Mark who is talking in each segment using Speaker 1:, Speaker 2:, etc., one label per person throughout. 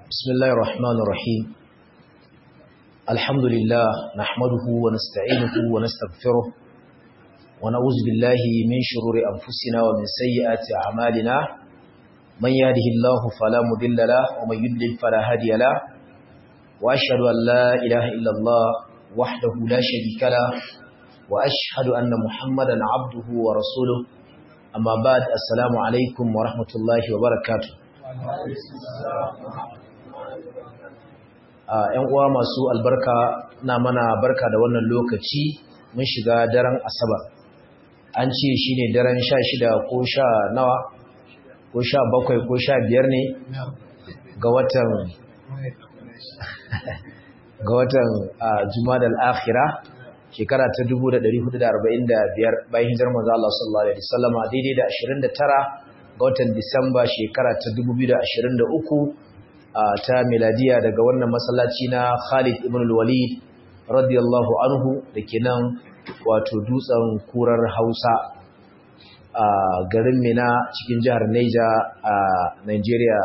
Speaker 1: بسم الله الرحمن الرحيم الحمد لله نحمده ونستعينه ونستغفره ونعوذ بالله من شرور أنفسنا ومن سيئات أعمالنا من يهده الله فلا مضل له ومن يضلل فلا هادي له وأشهد أن لا إله إلا الله وحده لا شريك له وأشهد أن محمدا عبده ورسوله أما بعد السلام عليكم ورحمة الله وبركاته. ‘Yan uwa masu albarka na mana barka da wannan lokaci mun shiga daren Asabar. An ce shi ne daren 16 ko 10 nawa ko 17 ko 15 ne ga watan Jumadal Akhirah shekara ta 1445 bayan hijirar manzo Allah sallallahu alaihi wasallam daidai da 29 ga watan Disamba shekara ta 2023 ta miladiya daga wannan masallaci na Khalid ibn al-Walid radiyallahu anhu dake nan wato dutsen kurar Hausa a garin Mina cikin jihar Niger a Nigeria.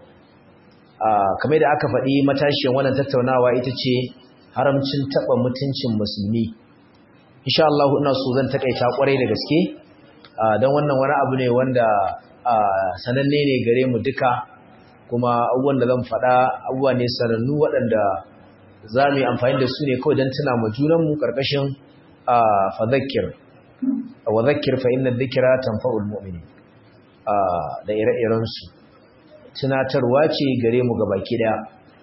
Speaker 1: Kamar da aka faɗi matashin wannan tattaunawa ita ce haramcin taɓa mutuncin musulmi. Insha Allah ina so zan takaita kwarai da gaske don wannan wani abu ne wanda sananne ne gare mu duka, kuma abubuwan da zan faɗa abubuwa ne sanannu waɗanda za mu yi amfani da su ne kawai don tuna ma junanmu ƙarƙashin fadhakkir wa dhakkir fa inna dhikra tanfa'ul mu'minin da ire-irensu. Tunatarwa ce gare mu gabaki daya.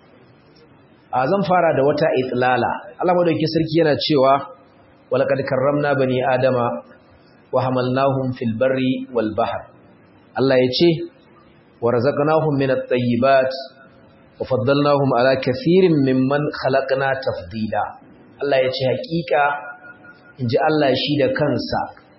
Speaker 1: Zan fara da wata itlala. Allah madaukakin sarki yana cewa walaqad karramna bani adama wa hamalnahum fil barri wal bahr. Allah yace warzaqnahum minat tayyibat wa faddalnahum ala kathirin mimman khalaqna tafdila. Allah yace hakika inji Allah shi da kansa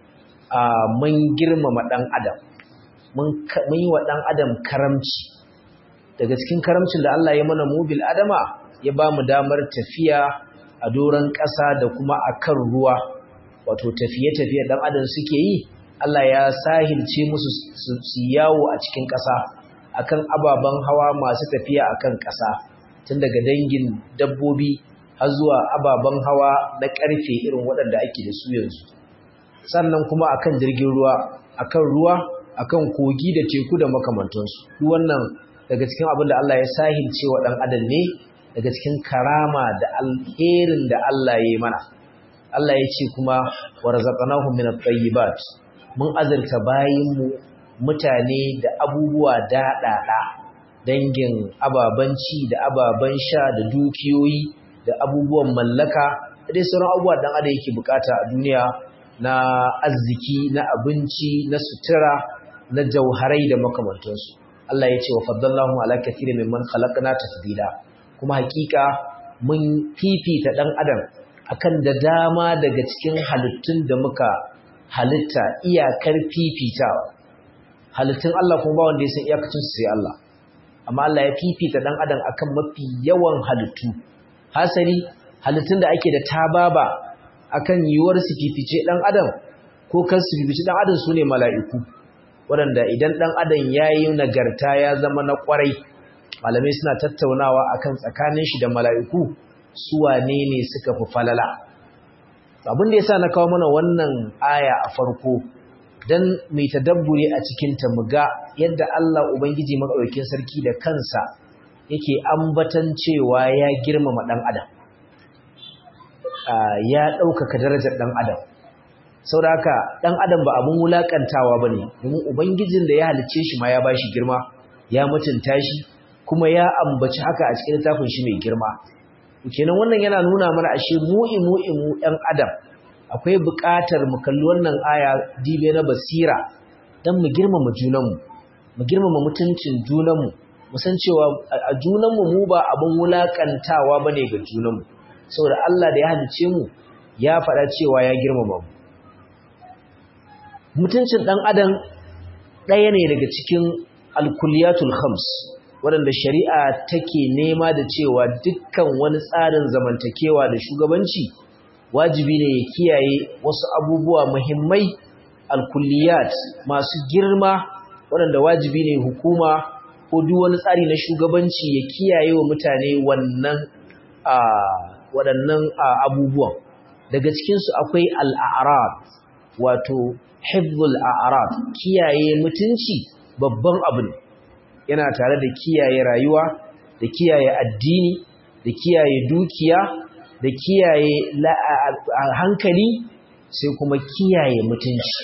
Speaker 1: mun girmama dan adam, mun yi wa dan adam karamci. Daga cikin karamcin da Allah ya mana mu bil adama ya ba mu damar tafiya a doron ƙasa da kuma akan ruwa, wato tafiye-tafiye dan adam suke yi. Allah ya sahilce musu su yawo a cikin ƙasa akan ababen hawa masu tafiya akan ƙasa, tun daga dangin dabbobi har zuwa ababen hawa na ƙarfe irin waɗanda ake da su yanzu. Sannan kuma akan jirgin ruwa, akan ruwa, akan kogi da teku da makamantansu. Duk wannan daga cikin abin da Allah ya sahilce wa ɗan adam ne, daga cikin karama da alherin da Allah ya yi mana. Allah ya ce kuma warzaqnahum minat tayyibat, mun azurta bayinmu mutane da abubuwa daɗaɗa, dangin ababen ci da ababen sha da dukiyoyi da abubuwan mallaka da dai sauran abubuwa dan adam yake bukata a duniya, na arziki, na abinci, na sutura, na jauharai da makamantansu. Allah ya ce wa faddallahu ala kathirin mimman khalaqna tafdila, kuma hakika mun fifita dan adam akan da dama daga cikin halittun da muka halitta iyakar fifitawa. Halittun Allah kuma ba wanda ya san iyakacin su sai Allah, amma Allah ya fifita dan adam akan mafi yawan halittu. Hasali halittun da ake da tababa akan yiwuwar su fifice dan adam ko kan su fifice dan adam sune mala'iku, waɗanda idan dan adam yayi nagarta ya zama na kwarai, malamai suna tattaunawa akan tsakanin shi da mala'iku su wane ne suka fi falala. Abin da yasa na kawo mana wannan aya a farko dan mai tadabburi a cikin ta muga yadda Allah Ubangiji madaukakin sarki da kansa yake ambatan cewa ya girmama dan adam, ya ɗaukaka darajar dan adam. Saboda haka dan adam ba abun wulakantawa bane, domin ubangijin da ya halice shi ma ya bashi girma, ya mutunta shi, kuma ya ambaci haka a cikin littafin shi mai girma. Kenan wannan yana nuna mana ashe mu ɗan adam akwai buƙatar mu kalli wannan aya dibe na basira dan mu girmama junanmu, mu girmama mutuncin junanmu, mu san cewa a junanmu mu ba abun wulakantawa bane ga junanmu, saboda Allah da ya halice mu ya faɗa cewa ya girmama mu. Mutuncin ɗan adam ɗaya ne daga cikin alkuliyatul khams waɗanda shari'a take nema da cewa dukkan wani tsarin zamantakewa da shugabanci wajibi ne ya kiyaye wasu abubuwa muhimmai, alkulliyat masu girma waɗanda wajibi ne hukuma ko duk wani tsari na shugabanci ya kiyaye wa mutane waɗannan abubuwan. Daga cikinsu akwai al'arab, wato hifzul a'rab, kiyaye mutunci babban abu ne, yana tare da kiyaye rayuwa, da kiyaye addini, da kiyaye dukiya, da kiyaye hankali, sai kuma kiyaye mutunci.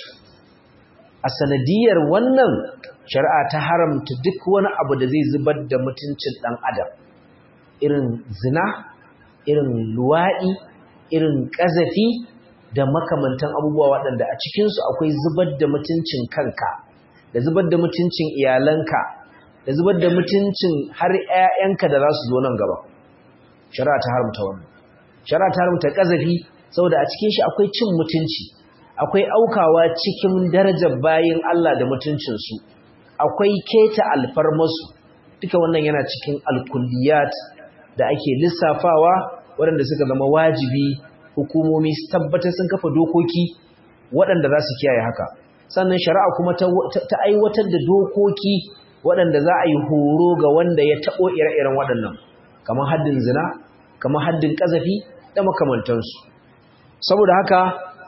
Speaker 1: A sanadiyar wannan shari'a ta haramta duk wani abu da zai zubar da mutuncin ɗan adam, irin zina, irin luwaɗi, irin ƙazafi da makamantan abubuwa waɗanda a cikinsu akwai zubar da mutuncin kanka, da zubar da mutuncin iyalanka, da zubar da mutuncin har 'ya'yanka da za su zo nan gaba. Shari'a ta haramta wannan. Shari'a ta haramta ƙazafi saboda a cikin shi akwai cin mutunci, akwai aukawa cikin darajar bayin Allah da mutuncinsu, akwai keta alfarmasu. Duka wannan yana cikin alkulliyat da ake lissafawa waɗanda suka zama wajibi hukumomi su tabbatar sun kafa dokoki waɗanda za su kiyaye haka. Sannan shari'a kuma ta aiwatar da dokoki waɗanda za a yi horo ga wanda ya taɓo ire-iren waɗannan, kamar haddin zina, kamar haddin ƙazafi da makamantansu. Saboda haka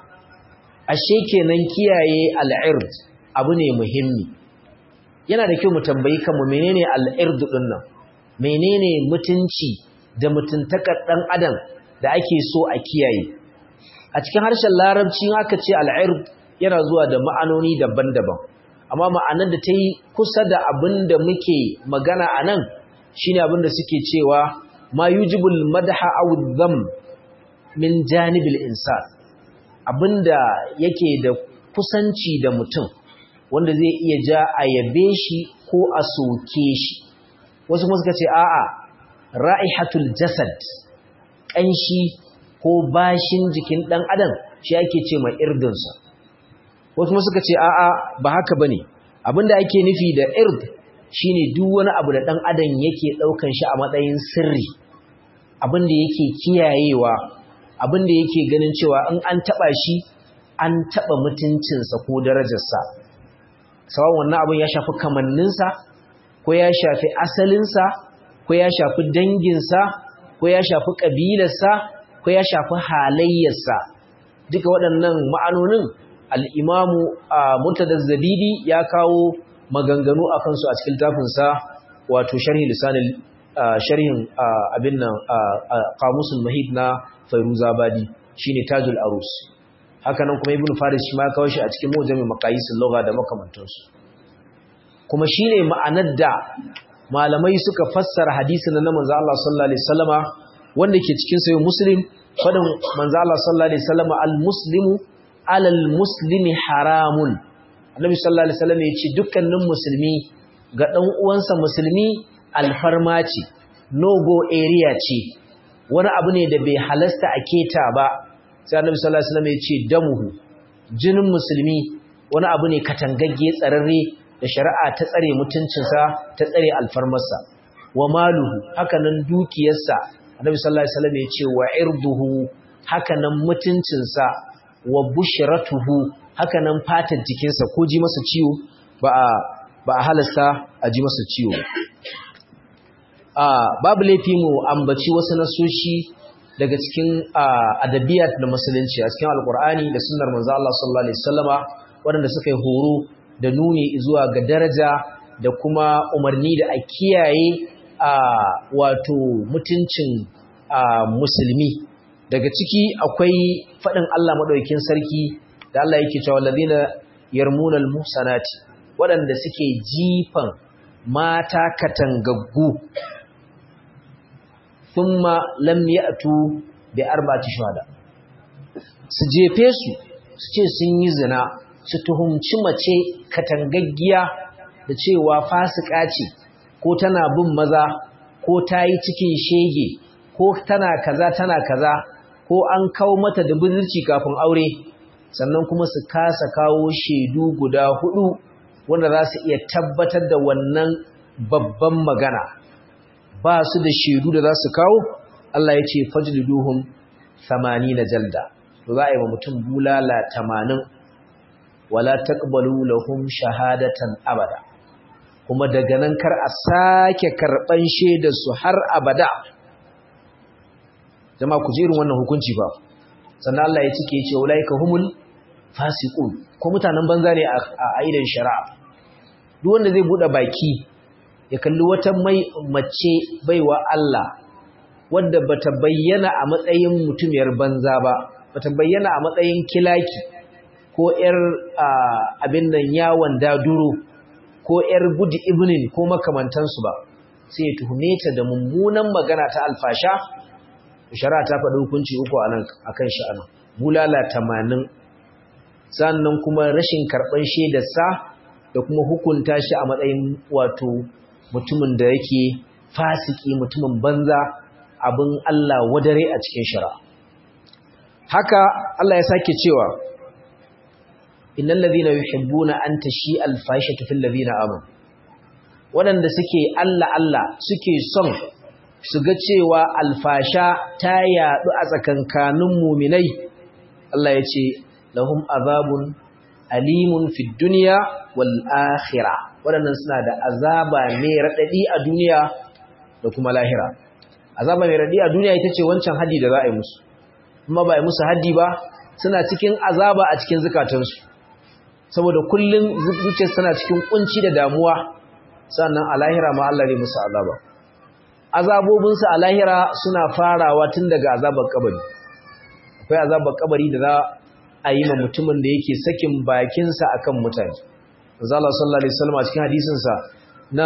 Speaker 1: ashe kenan kiyaye al'ird abu ne muhimmi. Yana da kyau mu tambayi kanmu menene al'ird din nan, menene mutunci da mutuntakar dan adam da ake so a kiyaye. A cikin harshen larabci aka ce al'ird yana zuwa da ma'anoni daban-daban, amma ma'anar da ta yi kusa da abin da muke magana a nan shine abin da suke cewa ma yujibul madha aw dham min janibil insan, abinda yake da kusanci da mutum wanda zai iya ja a yabe shi ko a soke shi. Wasu kuma suka ce a'a, ra'ihatul jasad, ƙanshi ko bashin jikin ɗan adam shi ake ce mai irdinsa. Wasu kuma suka ce a'a, ba haka bane, abinda ake nufi da ird shine duk wani abu da ɗan adam yake ɗaukan shi a matsayin sirri, abinda yake kiyayewa, abinda yake ganin cewa in an taɓa shi an taɓa mutuncinsa ko darajarsa. Sawan wannan abin ya shafi kamanninsa, ko ya shafi asalinsa, ko ya shafi danginsa, ko ya shafi ƙabilarsa, ko ya shafi halayyarsa. Duka waɗannan ma'anonin al'imamu Murtada Zabidi ya kawo maganganu a kansu a cikin tafinsa, wato sharhin abin nan Qamusul Mahid na Fairuzabadi, shine Tajul Arus. Haka nan kuma Ibn Faris shi ma kawo shi a cikin Mu'jamul Maqayisul Lugha da makamantansu. Kuma shine ma'anar da malamai suka fassara hadisin na manzo Allah sallallahu alaihi wasallama wanda ke cikin sahih Muslim, fadin manzo Allah sallallahu alaihi wasallama al-muslimu alal muslimi haramun. Annabi sallallahu alaihi wasallam ya ce dukkanin musulmi ga dan uwansa musulmi alfarma ce, no go area ce, wani abu ne da bai halasta a keta ba. Sai Annabi sallallahu alaihi wasallam ya ce damuhu, jinin musulmi wani abu ne katangagge tsararre da shari'a ta tsare mutuncinsa, ta tsare alfarmarsa. Wa maluhu, hakanan dukiyarsa, Annabi sallallahu alaihi wasallam ya ce wa irduhu, hakanan mutuncinsa, wa bushratuhu, hakanan fatar jikinsa ko ji masa ciwo ba a halasta a ji masa ciwo. Babu laifi mu ambaci wasu nasoshi daga cikin adabiyat na musulunci a cikin alkur'ani da sunnar manzo Allah sallallahu alaihi wasallama waɗanda suka yi horo da nuni zuwa ga daraja da kuma umarni da a kiyaye wato mutuncin musulmi. Daga ciki akwai faɗin Allah madaukakin sarki da Allah yake cewa allazina yarmunal muhsanati, waɗanda suke jifan mata katangaggu, thumma lam ya'tu bi arba'ati shuhada, su jefe su ce sun yi zina, su tuhumci mace katangaggiya da cewa fasika ce, ko tana bin maza, ko ta yi cikin shege, ko tana kaza, ko an kawo mata da budurci kafin aure, sannan kuma su kasa kawo shaidu guda 4 wanda za su iya tabbatar da wannan babban magana, ba su da shaidu da za su kawo. Allah ya ce fajliduhum 80 jalda, to za a yi wa mutum bulala 80, wala taqbalu lahum shahadatan abada, kuma daga nan kar a sake karban shaidar su har abada. Jama'a ku ji irin wannan hukunci ba. Sannan Allah ya cike ya ce ulaika humul fasiqun, ko mutanen banza ne a idan shari'a. Duk wanda zai bude baki ya kalli wata mace baiwa Allah wadda bata bayyana a matsayin mutumiyar banza ba, bata bayyana a matsayin kilaki ko ƴar abin nan yawon daduro ko ƴar good evening ko makamantansu ba, sai ya tuhume ta da mummunan magana ta alfasha. Shari'a ta faɗi hukunci uku akan shi anan, bulala 80, sannan kuma rashin karɓan shaidarsa da kuma hukunta shi a matsayin wato mutumin da yake fasiki, mutumin banza, abin Allah wadare a cikin shari'a. Haka Allah ya sake cewa innal ladhina yuhibbuna an tashi al-fahishatu fil ladhina amanu, wadanda suke Allah suke son su ga cewa alfasha ta yadu a tsakankanin mu'minai, Allah ya ce lahum azabun alimun fid dunya wal akhirah, wadannan suna da azaba mai radadi a duniya da kuma lahira. Azaba mai radadi a duniya ita ce wancan haddi da za a yi musu, kuma ba a yi musu haddi ba suna cikin azaba a cikin zukatansu, saboda kullun zuciyarsu tana cikin kunci da damuwa. Sannan a lahira ma Allah ne musu azaba. Azabobinsu a lahira suna farawa tun daga azabar kabari. Akwai azabar kabari da za a yi ma mutumin da yake sakin bakinsa akan mutane. Manzo Allah sallallahu alaihi wasallam a cikin hadisinsa na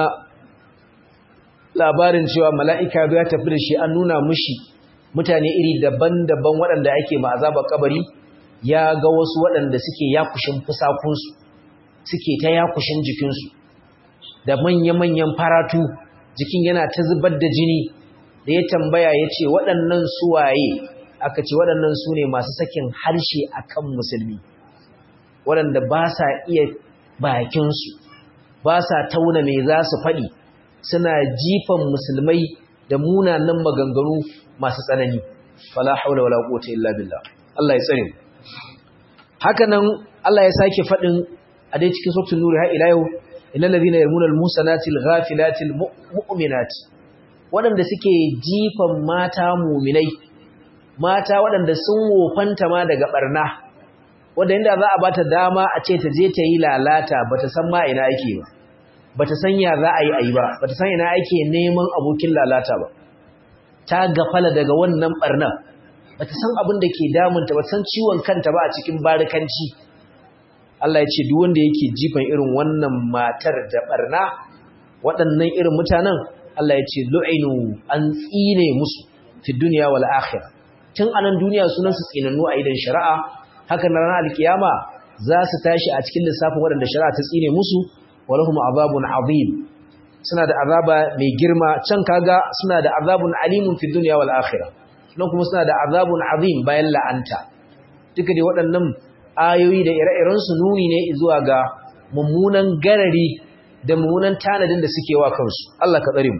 Speaker 1: labarin cewa mala'ika ya tafi da shi an nuna mushi mutane iri daban-daban waɗanda ake ma azabar kabari, ya ga wasu waɗanda suke yakushin fusakunsu, suke ta yakushin jikinsu da manya-manyan faratu, jikin yana ta zubar da jini. Da ya tambaya ya ce waɗannan suwaye, aka ce waɗannan su ne masu sakin harshe akan musulmi, waɗanda ba sa iya bakinsu, ba sa tauna me za su faɗi, suna jifan musulmai da munanan maganganu masu tsanani. Fala haula wala quwwata illa billah. Allah ya tsare. Haka nan Allah ya sake faɗin a dai cikin suratul nur har ila yau, innal ladhina yarmuna al-musanati al-ghafilati al-mu'minati, waɗanda suke jifan mata mu'minai, mata waɗanda sun wofanta ma daga barna, wanda inda za a bata dama a ce ta je ta yi lalata bata san ma ina ake ba, bata san ya za a yi ba, bata san ina ake neman abokin lalata ba, ta gafala daga wannan barna, bata san abin da ke damunta, bata san ciwon kanta ba a cikin barikanci. Allah ya ce duk wanda yake jifan irin wannan matar da barna, waɗannan irin mutanen, Allah ya ce lu'inu, an tsine musu fi dunya wal akhirah. Tun anan duniya sunan su tsinannu a idan shari'a, haka na ranar alkiyama za su tashi a cikin lissafin waɗanda shari'a ta tsine musu, walahum azabun azim, suna da azaba mai girma. Can kaga suna da azabun alimun fi dunya wal akhirah, nan kuma suna da azabun azim bayan la'anta. Duka dai waɗannan ayoyi da ire-iren su nuni ne zuwa ga mummunan garari da mummunan tanadin da suke wa kansu. Allah ka tsare mu.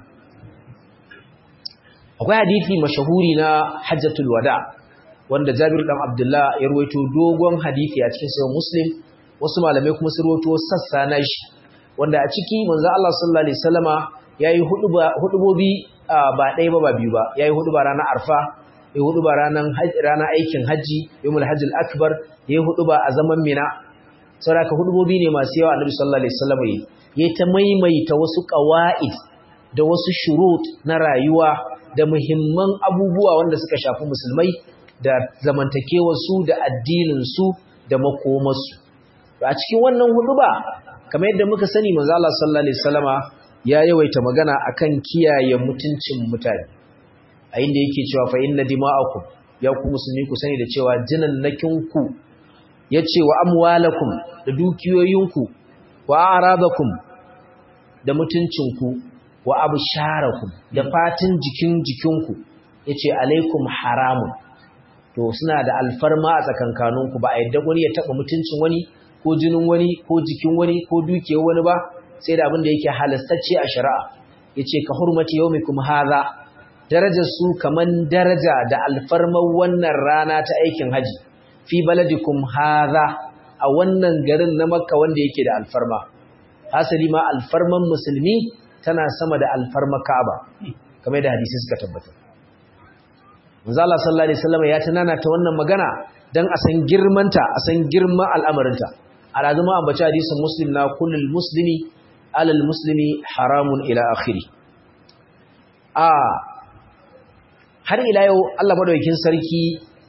Speaker 1: Akwai hadisi mashahuri na Hajjatul Wada wanda Jabir dan Abdullah ya ruwaito dogon hadisi a cikin Sahih Muslim, wasu malamai kuma su ruwaito sassa na shi, wanda a ciki manzo Allah sallallahu alaihi wasallama yayi hudubobi ba ɗaya ba biyu ba. Yayi huduba ranar Arfa, yayi huduba ranar aikin haji, yawmul hajjil akbar, yayi huduba a zaman Mina. Saboda hudubobi ne masu yawa Annabi sallallahu alaihi wasallama yayi ta maimaita wasu qawaid da wasu shurut na rayuwa da muhimman abubuwa wanda suka shafi musulmai da zamantakewarsu da addininsu da makomarsu. A cikin wannan huduba, kamar yadda muka sani manzo Allah sallallahu alaihi wasallama ya yawaita magana akan kiyaye mutuncin mutane, a inda yake cewa fa inna dima'akum, ya ku musulmi ku sani da cewa jinannakinku, yace wa amwalakum, da dukiyoyinku, wa aradakum, da mutuncinku, wa absharakum, da fatin jikinku, yace alaikum haramun, to suna da alfarma a tsakankaninku. Ba a yadda wani ya taba mutuncin wani ko jinin wani ko jikin wani ko dukiyar wani ba, sai da abin da yake halastacce a shari'a. Yace ka hurmati yawmikum hadha, darajar su kaman daraja da alfarmar wannan rana ta aikin haji, fi baladikum hadha, a wannan garin na Makka wanda yake da alfarma. asali ma alfarman musulmi tana sama da alfarma Ka'aba kamar da hadisi suka tabbata manzo Allah sallallahu alaihi wasallam ya tunana ta wannan magana dan a san girmanta a san girman al'amarinta alazuma ambaci hadisin muslim na kullul muslimi alal muslimi haramun ila akhiri har ila yau Allah madaukakin sarki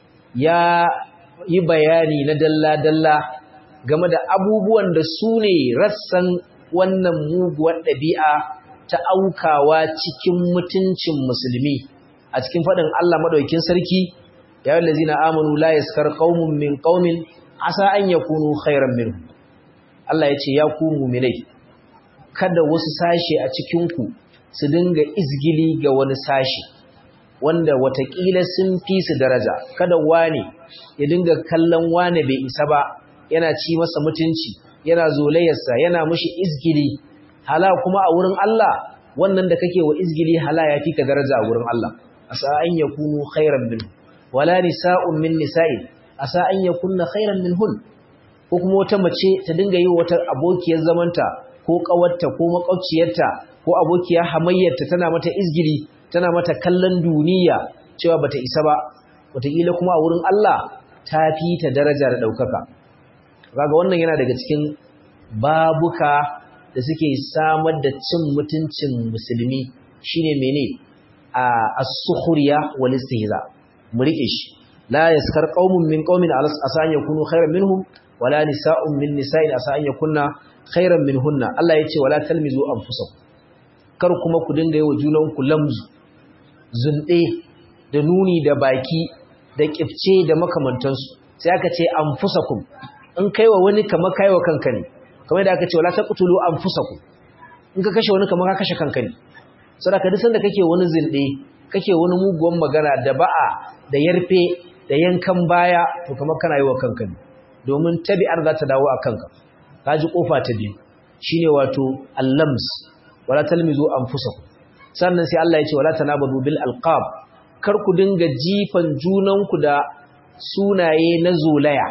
Speaker 1: ya yi bayani na dalla-dalla game da abubuwan da su ne rassan wannan muguwar ɗabi'a ta aukawa cikin mutuncin musulmi a cikin faɗin Allah madaukakin sarki ya yi lazina amanu la yaskar qaumun min qaumin asa an yakunu khairan minhum Allah ya ce ya ku mu'minai kada wasu sashe a cikin ku su dinga izgili ga wani sashe wanda watakila sun fi su daraja kada wane ya dinga kallon wane bai isa ba yana ci masa mutunci yana zolayarsa yana mushi izgili hala kuma a wurin Allah wannan da kake wa izgili hala ya fi ka daraja a wurin Allah asa an yakunu khairan min wala nisa'un min nisa'in asa an yakunna khairan minhun ko kuma wata mace ta dinga yi wata abokiyar zamanta ko kawarta ko makwabciyarta ko abokiyar hamayyarta tana mata izgili tana mata kallon duniya cewa bata isa ba wataƙila kuma a wurin Allah ta fi ta daraja da ɗaukaka kaga wannan yana daga cikin babuka da suke samar da cin mutuncin musulmi shine mene as-sukhriya wal istihza mu rike shi la yaskar qaumun min qaumin asa an yakunu khairan minhum wala nisa'un min nisa'in asa an yakunna khairan minhunna Allah yace wala talmizu anfusakum kar kuma ku dinga yi wa junanku lamzu zunde da nuni da baki da kifce da makamantansu sai aka ce anfusakum in kaiwa wani kamar kaiwa kanka ne kamar da aka ce wala taqtulu anfusakum in ka kashe wani kamar ka kashe kanka ne saboda duk sanda kake wani zinde kake wani muguwan magana da ba'a da yarfe da yankan baya to kamar kana yi wa kanka ne domin tabi'ar za ta dawo a kanka kaji kofa ta biyu shine wato allams wala talmizu anfusakum sannan sai Allah ya ce wala tanabadu bil alqab kar ku dinga jifan junanku da sunaye na zolaya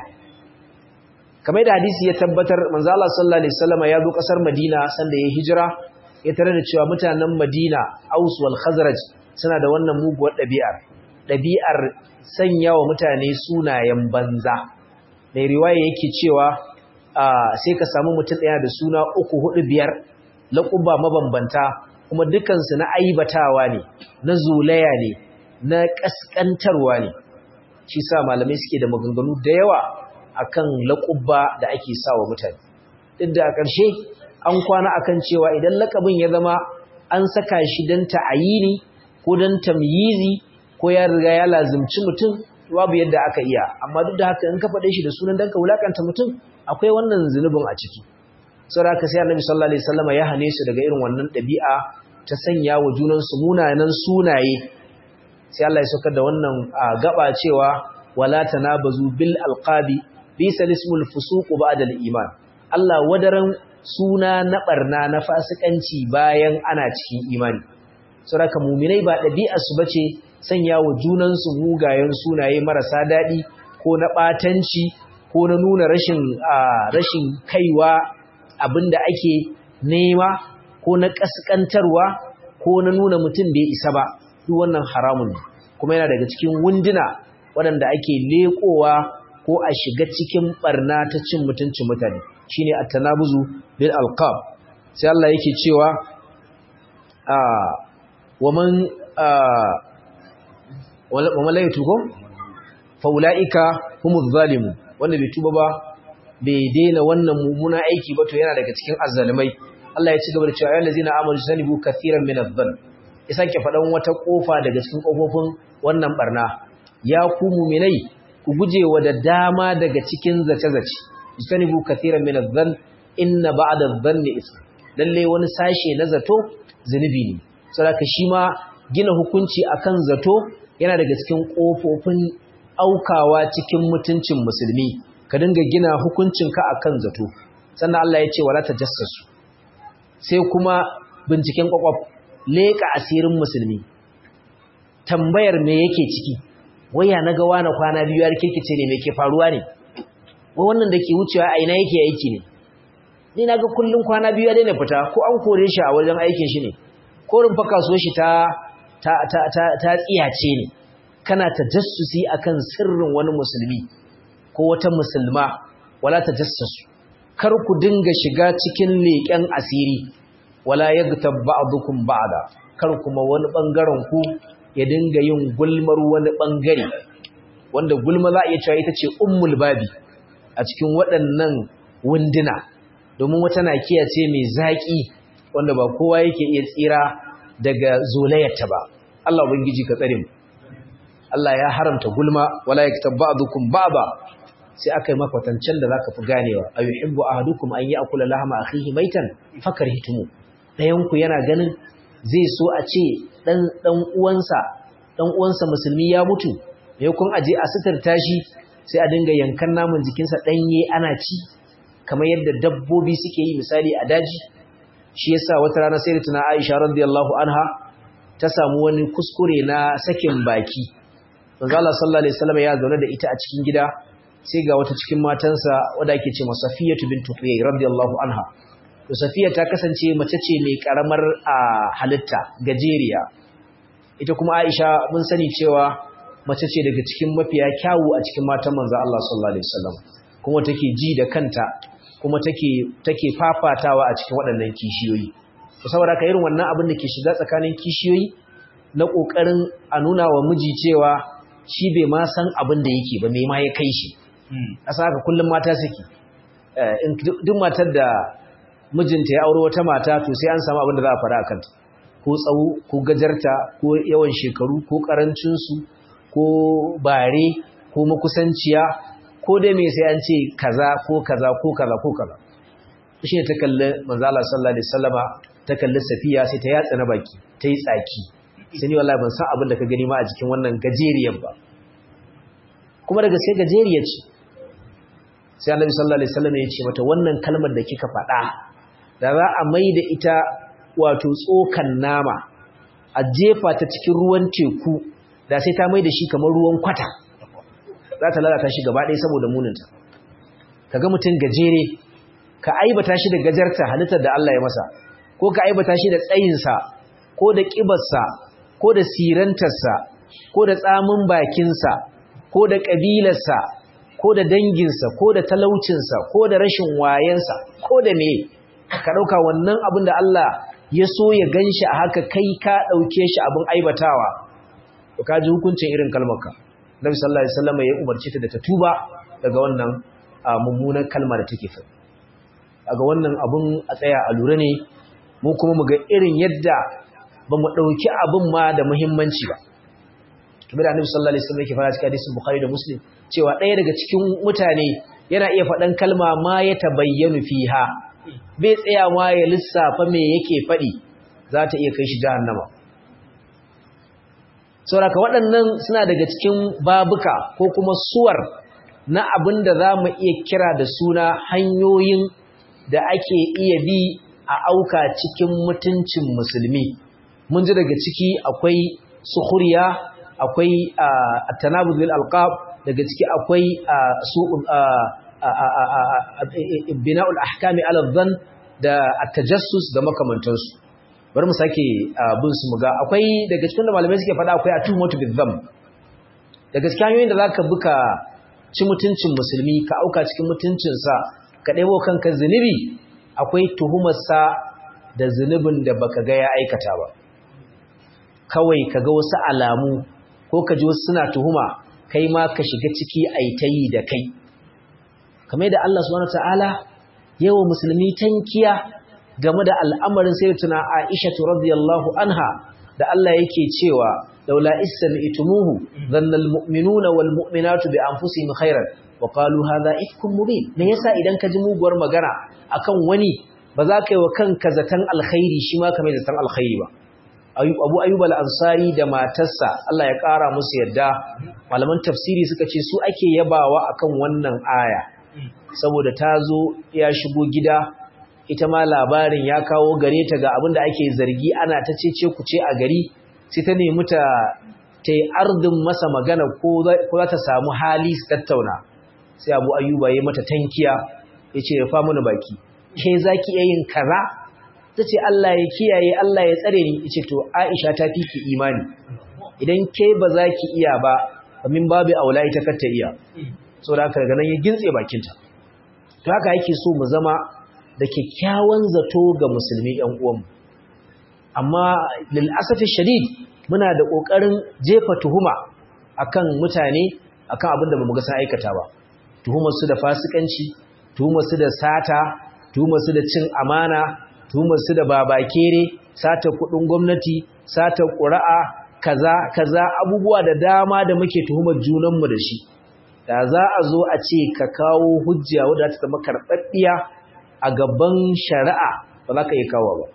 Speaker 1: kamar da hadisi ya tabbatar manzo Allah sallallahu alaihi wasallam ya zo kasar Madina sanda ya hijira ya tare da cewa mutanen Madina Aus wal Khazraj suna da wannan muguwar ɗabi'ar sanya wa mutane sunayen banza mai riwaya yake cewa sai ka samu mutum ɗaya da suna 3 4 5 laƙuba mabambanta kuma dukansu na aibatawa ne na zolaya ne na ƙasƙantarwa ne shi sa malamai suke da maganganu da yawa akan laƙuba da ake sa wa mutane duk da a ƙarshe an kwana akan cewa idan laƙabin ya zama an saka shi don ta'ayini ko don tamyizi ko ya riga ya lazimci mutum babu yadda aka iya amma duk da haka in ka faɗe shi da sunan dan ka wulakanta mutum akwai wannan zunubin a ciki saboda haka sai Annabi sallallahu alaihi wasallam ya hane su daga irin wannan ɗabi'a ta sanya wa junan su munanan sunaye sai Allah ya saukar da wannan gaba cewa wala tanabazu bil alqabi bisa ismul fusuq ba'da al iman Allah wadaran suna na barna na fasikanci bayan ana cikin imani saboda mu'minai ba ɗabi'ar su bace sanya wa junan su mugayen sunaye marasa dadi ko na batanci ko na nuna rashin kaiwa abinda ake nema ko na kaskantarwa ko na nuna mutum bai isa ba duk wannan haramun ne kuma yana daga cikin wunduna waɗanda ake leƙowa ko a shiga cikin barna ta cin mutuncin mutane shine at-tanabuzu bil alqab sai Allah yake cewa wa la yatubu fa ulaika humuz zalimun wanda bai tuba ba bai daina wannan mummuna aiki ba to yana daga cikin azzalimai Allah ya ci gaba da cewa ayyuhal ladzina amanu sanibu kathiran min adh-dhann ya sake faɗan wata kofa daga cikin kofofin wannan barna ya ku mu'minai ku gujewa da dama daga cikin zace-zace sanibu kathiran min adh-dhann inna ba'da adh-dhanni ism lalle wani sashe na zato zunubi ne saboda shi ma gina hukunci akan zato yana daga cikin kofofin aukawa cikin mutuncin musulmi ka dinga gina hukuncinka akan zato sannan Allah ya ce wala tajassasu sai kuma binciken kwakwaf leka asirin musulmi tambayar me yake ciki waya naga wani kwana biyu har kirkice ne me ke faruwa ne wai wannan dake wucewa a ina yake aiki ne ni naga kullun kwana biyu ya daina fita ko an kore shi a wajen aikin shi ne ko rumfa kasuwar shi ta tsiyace ne kana tajassusi akan sirrin wani musulmi ko wata musulma wala tajassasu kar ku dinga shiga cikin leƙen asiri wala yaghtab ba'dukum ba'da kar kuma wani bangaren ku ya dinga yin gulmar wani bangare wanda gulma za a iya cewa ita ce ummul babi a cikin waɗannan wunduna domin wata nakiya ce mai zaƙi wanda ba kowa yake iya tsira daga zolayarta ba Allah ubangiji ka tsare mu Allah ya haramta gulma wala yaktab ba'dukum ba'da sai aka yi makwatancen da zaka fi ganewa ayuhibbu ahadukum an ya'kula lahma akhihi maitan fakarhitumu dayan ku yana ganin zai so a ce dan uwansa musulmi ya mutu me kun aje a sitarta shi sai a dinga yankan namun jikinsa danye ana ci kamar yadda dabbobi suke yi misali a daji shi yasa wata rana sai tuna Aisha radiyallahu anha ta samu wani kuskure na sakin baki manzo Allah sallallahu alaihi wasallam ya zaune da ita a cikin gida sai ga wata cikin matansa wadda ake ce Safiyatu bintu Huyay radiyallahu anha to Safiya ta kasance mace ce mai karamar halitta gajeriya ita kuma Aisha mun sani cewa mace ce daga cikin mafiya kyawu a cikin matan manzo Allah sallallahu alaihi wasallam kuma take ji da kanta kuma take fafatawa a cikin waɗannan kishiyoyi to saboda ka irin wannan abin da ke shiga tsakanin kishiyoyi na kokarin a nuna wa miji cewa shi bai ma san abin da yake ba me ma ya kai shi a saka kullum mata suke duk matar da mijinta ya aure wata mata to sai an samu abin da za a fara akan ta ko tsawo ko gajarta ko yawan shekaru ko karancin su ko bare ko makusanciya ko dai me sai an ce kaza ko kaza ko kaza ko kaza shi ne ta kalli manzo Allah sallallahu alaihi wasallama ta kalli Safiya sai ta yatsa na baki ta yi tsaki sai ni wallahi ban san abin da ka gani ma a jikin wannan gajeriyar ba kuma daga sai gajeriya ce sai Annabi sallallahu alaihi wasallam ya ce mata wannan kalmar da kika faɗa da za a maida ita wato tsokan nama a jefa ta cikin ruwan teku da sai ta maida shi kamar ruwan kwata za ta lalata shi gaba ɗaya saboda muninta kaga mutum gajere ka aibata shi da gajarta halittar da Allah ya masa ko ka aibata shi da tsayinsa ko da ƙibarsa ko da sirantarsa ko da tsamin bakinsa ko da ƙabilarsa ko da danginsa ko da talaucinsa ko da rashin wayensa ko da me ka ɗauka wannan abin da Allah ya so ya gan shi a haka kai ka ɗauke shi abin aibatawa to ka ji hukuncin irin kalmarka Nabi sallallahu alaihi wasallam ya umarci ta da ta tuba daga wannan mummunan kalma da take faɗi daga wannan abun a tsaya a lura ne mu kuma mu ga irin yadda ba mu ɗauki abin ma da muhimmanci ba kamar da Annabi sallallahu alaihi wasallam yake fara cikin hadisin Bukhari da Muslim cewa ɗaya daga cikin mutane yana iya faɗan kalma ma ya tabayyanu fiha bai tsaya ma ya lissafa me yake faɗi za ta iya kai shi jahannama saboda waɗannan suna daga cikin babuka ko kuma suwar na abin da za mu iya kira da suna hanyoyin da ake iya bi a auka cikin mutuncin musulmi mun ji daga ciki akwai sukhriya akwai at-tanabuz bil alqab daga ciki akwai bina'ul ahkami ala dhann da at-tajassus da makamantansu bari mu sake bin su muga akwai daga cikin da malamai suke faɗa akwai atumatu bizam daga cikin hanyoyin da zaka buka ci mutuncin musulmi ka auka cikin mutuncinsa ka ɗebo kanka zunubi akwai tuhumarsa da zunubin da baka ga ya aikata ba kawai ka ga wasu alamu ko ka ji wasu suna tuhuma kai ma ka shiga ciki ai ta yi da kai kamar da Allah subhanahu wataala yawa musulmi tankiya game da al'amarin sayyidatuna Aisha radhiyallahu anha da Allah yake cewa laula istami'tumuhu dhanna almu'minuna walmu'minatu bi anfusihim khairan wa qalu hadha ifkum mubin me yasa idan ka ji muguwar magana akan wani ba za ka yi wa kanka zatan alkhairi shi ma kamar zatan alkhairi ba Abu Ayyub al-Ansari da matarsa Allah ya kara musu yadda malaman tafsiri suka ce su ake yabawa akan wannan aya saboda ta zo ya shigo gida ita ma labarin ya kawo gare ta ga abin da ake zargi ana ta cece ku ce a gari sai ta nemi ta yi ardin masa magana ko za ta samu hali su tattauna sai Abu Ayyuba ya mata tankiya ya ce ya fa mana baki ke zaki iya yin kaza tace Allah ya kiyaye Allah ya tsare ni yace to Aisha ta fi ki imani idan ke ba za ki iya ba min babu aula ita katta iya saboda haka daga nan ya gintse bakinta to haka yake so mu zama da kyakkyawan zato ga musulmi ƴan uwanmu amma lil asafi shadid muna da kokarin jefa tuhuma akan mutane akan abin da bamu ga sai aikata ba tuhumar su da fasikanci tuhumar su da sata tuhumar su da cin amana tuhumar su da babakere sata kudin gwamnati sata ƙura'a kaza abubuwa da dama da muke tuhumar junanmu da shi da za a zo a ce ka kawo hujja wadda ta zama karɓaɗɗiya a gaban shari'a ba za ka iya kawo ba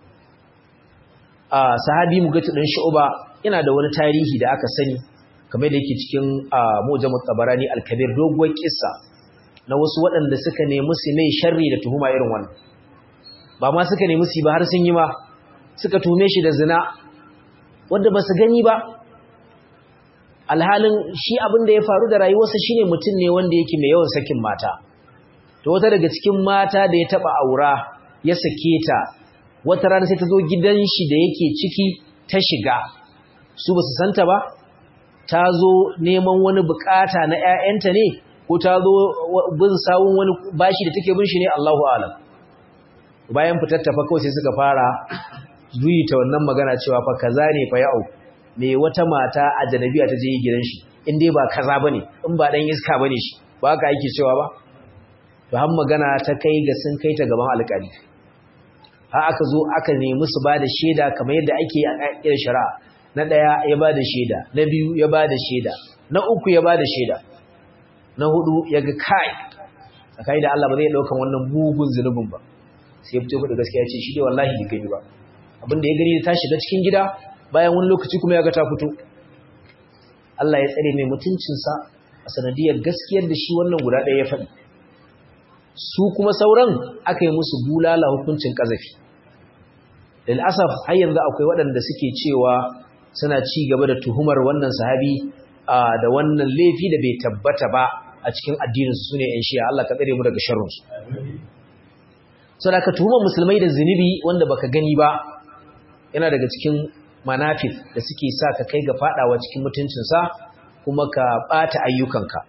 Speaker 1: sahabi mugatu ɗin shu'uba yana da wani tarihi da aka sani kamar da yake cikin mujamut tabarani al-kabir doguwar kissa na wasu waɗanda suka nemi su mai sharri da tuhuma irin wannan ba ma suka nemi su ba har sun yi ma suka tume shi da zina wanda ba su gani ba alhalin shi abin da ya faru da rayuwarsa shine mutum ne wanda yake mai yawan sakin mata to wata daga cikin mata da ya taba aura ya sake ta wata rana sai ta zo gidan shi da yake ciki ta shiga su ba su santa ba ta zo neman wani bukata na ƴaƴanta ne ko ta zo bin sawun wani bashi da take bin shi ne Allahu a'lam bayan fitar ta fa kawai sai suka fara ta wannan magana cewa fa kaza ne fa ya'u me wata mata a janabiya ta je gidan shi in dai ba kaza bane in ba dan iska bane shi ba ka yake cewa ba to har magana ta kai ga sun kai ta gaban alƙali har aka zo aka nemi su ba da shaida kamar yadda ake a ƙa'idar shari'a na ɗaya ya ba da shaida na biyu ya ba da shaida na uku ya ba da shaida na hudu ya ga kai tsakai da Allah ba zai ɗaukan wannan mugun zunubin ba sai ya fito da gaskiya ce shi dai wallahi bai gani ba abinda ya gani ta shiga cikin gida bayan wani lokaci kuma ya ga ta fito Allah ya tsare mai mutuncinsa a sanadiyar gaskiyar da shi wannan guda ɗaya ya faɗi su kuma sauran aka yi musu bulala hukuncin ƙazafi lil'asaf har yanzu akwai waɗanda suke cewa suna ci gaba da tuhumar wannan sahabi da wannan laifi da bai tabbata ba a cikin addininsu su ne ‘yan shiya Allah ka tsare mu daga sharrinsu sau da ka tuhumar musulmai da zunubi wanda baka gani ba yana daga cikin manafif da suke sa ka kai ga fadawa cikin mutuncinsa kuma ka ɓata ayyukanka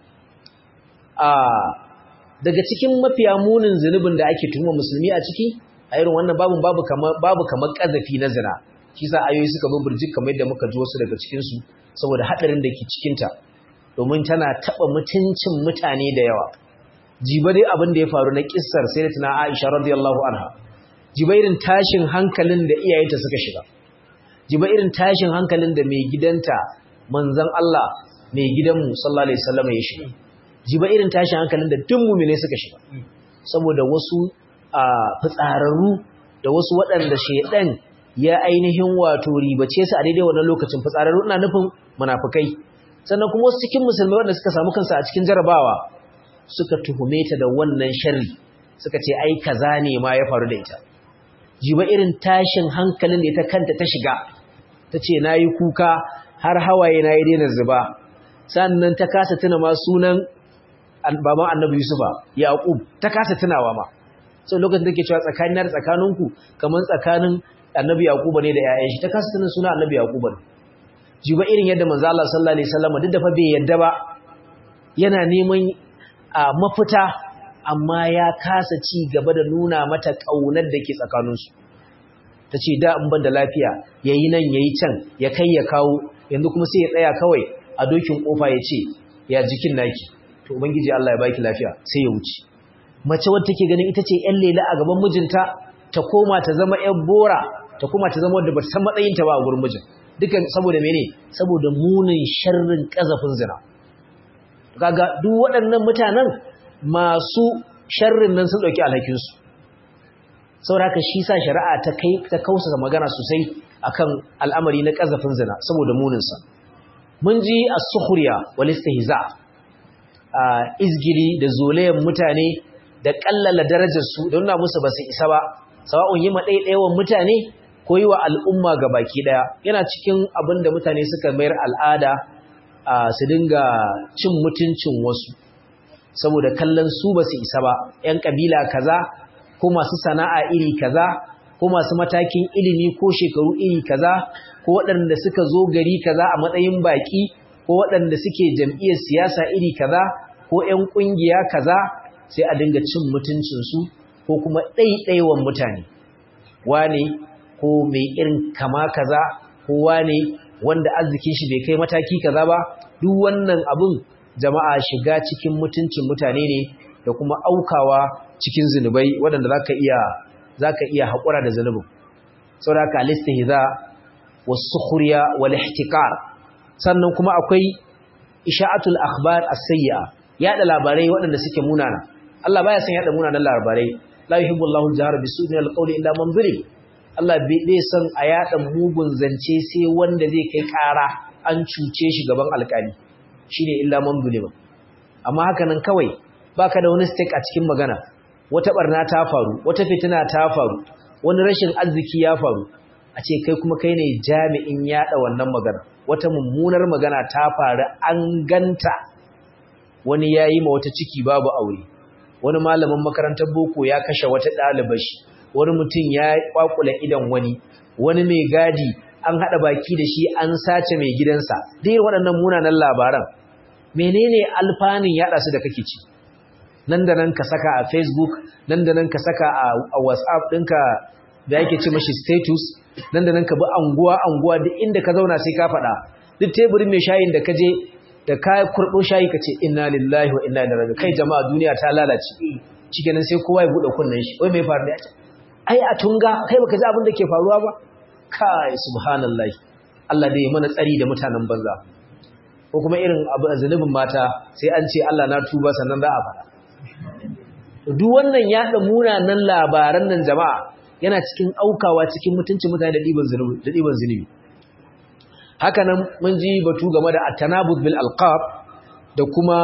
Speaker 1: daga cikin mafiya munin zunubin da ake tuhumar musulmi a ciki a irin wannan babu kamar ƙazafi na zina shi sa ayoyi suka zo burjik kamar yadda muka ji wasu daga cikinsu saboda haɗarin da ke cikinta domin tana taɓa mutuncin mutane da yawa jiba dai abin da ya faru na kissar sai da tana Aisha radiyallahu anha jiba irin tashin hankalin da iyayenta suka shiga jiba irin tashin hankalin da mai gidanta manzon Allah mai gidanmu sallallahu alaihi wasallam ya shiga jiba irin tashin hankalin da duk mu'mine suka shiga saboda wasu fitsararru da wasu waɗanda shedan ya ainihin wato ribace su a daidai wannan lokacin fitsararru ina nufin munafikai sannan kuma wasu cikin musulmai wanda suka samu kansu a cikin jarabawa suka tuhume ta da wannan sharri suka ce ai kaza ne ma ya faru da ita jiba irin tashin hankalin da ita kanta ta shiga tace nayi kuka har hawaye na yi daina zuba sannan ta kasa tuna ma sunan baban Annabi Yusufa Yaqub ta kasa tunawa ma sai lokacin da take cewa tsakanin da tsakaninku kaman tsakanin Annabi Yaqub ne da ƴaƴan shi ta kasa tuna sunan Annabi Yaqub ne jiba irin yadda manzo Allah sallallahu alaihi wasallam duk da fa bai yadda ba yana neman mafita amma ya kasa ci gaba da nuna mata kaunar da ke tsakaninsu tace da in ban da lafiya yayi nan yayi can ya kai ya kawo yanzu kuma sai ya tsaya kawai a dokin kofa ya ce ya jikin naki to ubangiji Allah ya baki lafiya sai ya wuce mace wadda take ganin ita ce ƴan lela a gaban mijinta ta koma ta zama ƴan bora ta koma ta zama wadda ba ta san matsayinta ba a gurin mijin dukan saboda mene saboda munin sharrin kazafin zina kaga duk waɗannan mutanen masu sharrin nan sun dauki alhakin su saboda haka shi sa shari'a ta kai ta kausa magana sosai akan al'amari na kazafin zina saboda munin sa mun ji as-sukhriya wal istihza izgiri da zolayen mutane da kallala darajar su da nuna musu ba su isa ba sawa'un yi ma ɗaiɗaiwan mutane ko yi wa al'umma ga baki ɗaya yana cikin abin da mutane suka mayar al'ada su dinga cin mutuncin wasu saboda kallon su ba su isa ba ‘yan ƙabila kaza ko masu sana'a iri kaza ko masu matakin ilimi ko shekaru iri kaza ko waɗanda suka zo gari kaza a matsayin baki ko waɗanda suke jam'iyyar siyasa iri kaza ko ƴan ƙungiya kaza sai a dinga cin mutuncinsu ko kuma ɗaiɗaiwan mutane wane ko mai irin kama kaza ko wane wanda arzikin shi bai kai mataki kaza ba duk wannan abun jama'a shiga cikin mutuncin mutane ne da kuma aukawa cikin zinubai waɗanda zaka iya haƙura da zunubin saboda ka listihza was-sukhriya wal-ihtiqar sannan kuma akwai isha'atul akhbar as-sayyi'a yada labarai waɗanda suke munana Allah baya son yada munanan labarai la yuhibbu Allahu al-jahra bis-su'i al-qawli illa man zulim Allah bai son a yada mugun zance sai wanda zai kai ƙara an cuce shi gaban alƙali shine illa man zulim amma haka nan kawai baka da wani stake a cikin magana wata barna ta faru wata fitina ta faru wani rashin arziki ya faru a ce kai kuma kai ne jami'in yada wannan magana wata mummunar magana ta faru an ganta wani yayi ma wata ciki babu aure wani malamin makarantar boko ya kashe wata ɗalibar shi wani mutum ya kwakula idan wani mai gadi an hada baki da shi an sace mai gidansa dai waɗannan munanan labaran menene alfanin yada su da kake ci nan da nan ka saka a Facebook nan da nan ka saka a WhatsApp ɗinka da yake ce mashi status nan da nan ka bi anguwa duk inda ka zauna sai ka faɗa duk teburin mai shayin da ka je da ka kurɓo shayi ka ce inna lillahi wa inna ilaihi raji'un kai jama'a duniya ta lalace shikenan sai kowa ya bude kunnen shi wai mai faru ne ai a tunga kai baka ji abin da ke faruwa ba kai subhanallahi Allah dai mana tsari da mutanen banza ko kuma irin abu zanubin mata sai an ce Allah na tuba sannan za a faɗa duk wannan yaɗa munanan labaran nan jama'a yana cikin aukawa cikin mutuncin mutane da ɗiban zunubi haka nan mun ji batu game da at-tanabud bil alqab da kuma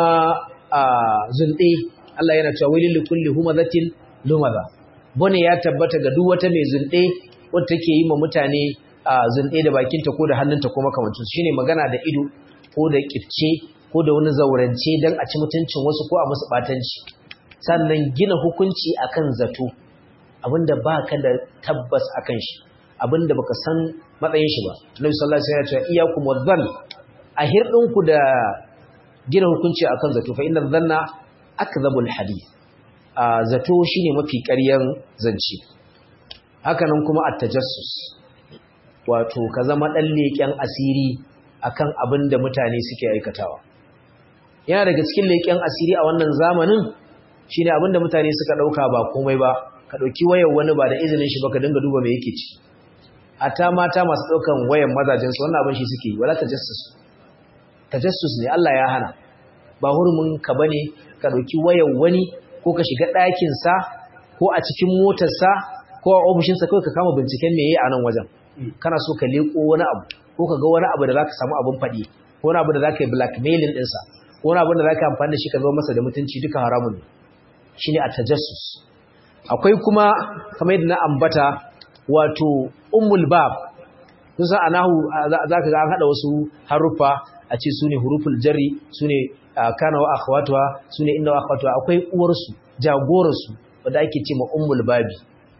Speaker 1: zunde Allah yana cewa wailil likulli humazatin lumaza bone ya tabbata ga duk wata mai zunde wanda take yi ma mutane zunde da bakinta ko da hannunta ko makamancin shine magana da ido ko da kifce ko da wani zaurance dan a ci mutuncin wasu ko a musu batanci sannan gina hukunci akan zato abinda baka da tabbas akan shi abinda baka san matsayin shi ba Annabi sallallahu alaihi wasallam ya ce iyyakum wadhann ahirdinku da gina hukunci akan zato fa inna dhanna akdhabul hadith zato shine mafi ƙaryan zance haka nan kuma at-tajassus wato ka zama dan leken asiri akan abinda mutane suke aikatawa yana daga cikin leken asiri a wannan zamanin shine abinda mutane suka dauka ba komai ba ka dauki wayar wani ba da izinin shi ba ka dinga duba me yake ci hatta mata masu daukan wayar mazajin su wannan abin shi suke yi wala tajassus ne Allah ya hana ba hurumin ka bane ka dauki wayar wani ko ka shiga ɗakin sa ko a cikin motar sa ko a ofishin sa kai ka kama binciken me yayi a nan wajen kana so ka leko wani abu ko ka ga wani abu da zaka samu abun fadi ko wani abu da zaka yi blackmailing din sa ko wani abu da zaka amfani da shi ka zo masa da mutunci duka haramun ne shine at-tajassus akwai kuma kamar yadda na ambata wato ummul bab kusa anahu zaka ga an hada wasu harufa a ce sune huruful jarri sune kana wa akhwatuha sune inna wa akhwatuha akwai uwar su jagorar su wanda ake ce ma ummul babi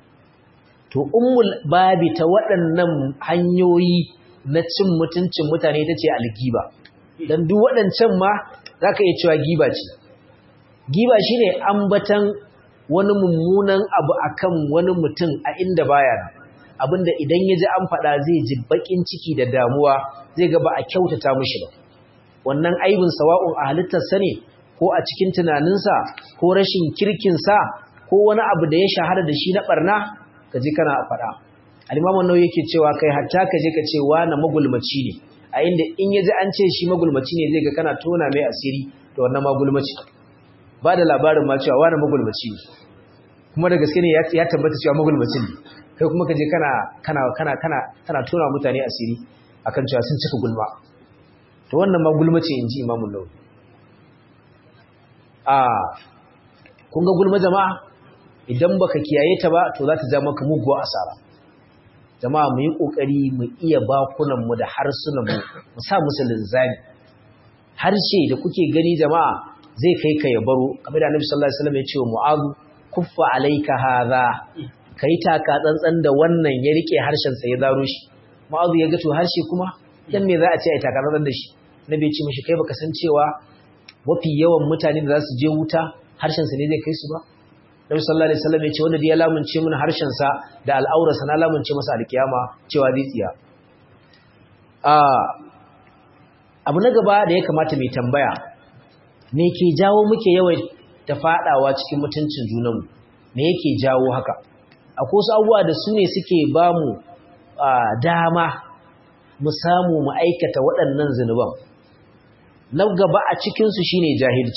Speaker 1: to ummul babi ta waɗannan hanyoyi na cin mutuncin mutane tace algiba dan duk waɗancan ma zaka iya cewa giba ce giba shine ambatan wani mummunan abu akan wani mutum a inda baya abinda idan yaji an faɗa zai ji bakin ciki da damuwa zai ga ba a kyautata mishi ba wannan aibin sawa'un a halittarsa ne ko a cikin tunaninsa ko rashin kirkinsa ko wani abu da ya shahara da shi na barna kaji kana faɗa al-Imam an-Nawawi yake cewa kai hatta kaje ka ce wani magulmaci ne a inda in yaji an ce shi magulmaci ne zai ga kana tona mai asiri to wannan magulmaci ba da labarin ma cewa wani magulmaci ne kuma da gaske ne ya tabbata cewa magulmaci ne kai kuma kaje kana tona mutane asiri akan cewa sun cika gulma to wannan magulmaci inji Imam an-Nawawi kun ga gulma jama'a idan baka kiyaye ta ba to za ta ja maka muguwa asara jama'a mu yi kokari mu iya bakunan mu da harsunan mu sa musu linzami harshe da kuke gani jama'a zai kai ka ya baro kamar da Annabi sallallahu alaihi wasallam ya ce wa Mu'adh kuffa alayka hadha kai taka tsantsan da wannan ya rike harshen sa ya zaro shi Mu'adh ya ga to harshe kuma dan me za a ce ai taka tsantsan da shi nabi ya ce mishi kai baka san cewa mafi yawan mutane da za su je wuta harshen sa ne zai kai su ba Nabi sallallahu alaihi wasallam ya ce wanda ya lamunce mun harshen sa da al'aurarsa na lamunce masa alkiyama cewa zai tsiya abu na gaba da ya kamata mai tambaya me ke jawo muke yawan ta fadawa cikin mutuncin junanmu me yake jawo haka akwai wasu abubuwa da su ne suke ba mu dama mu samu mu aikata waɗannan zunuban na gaba a cikinsu shine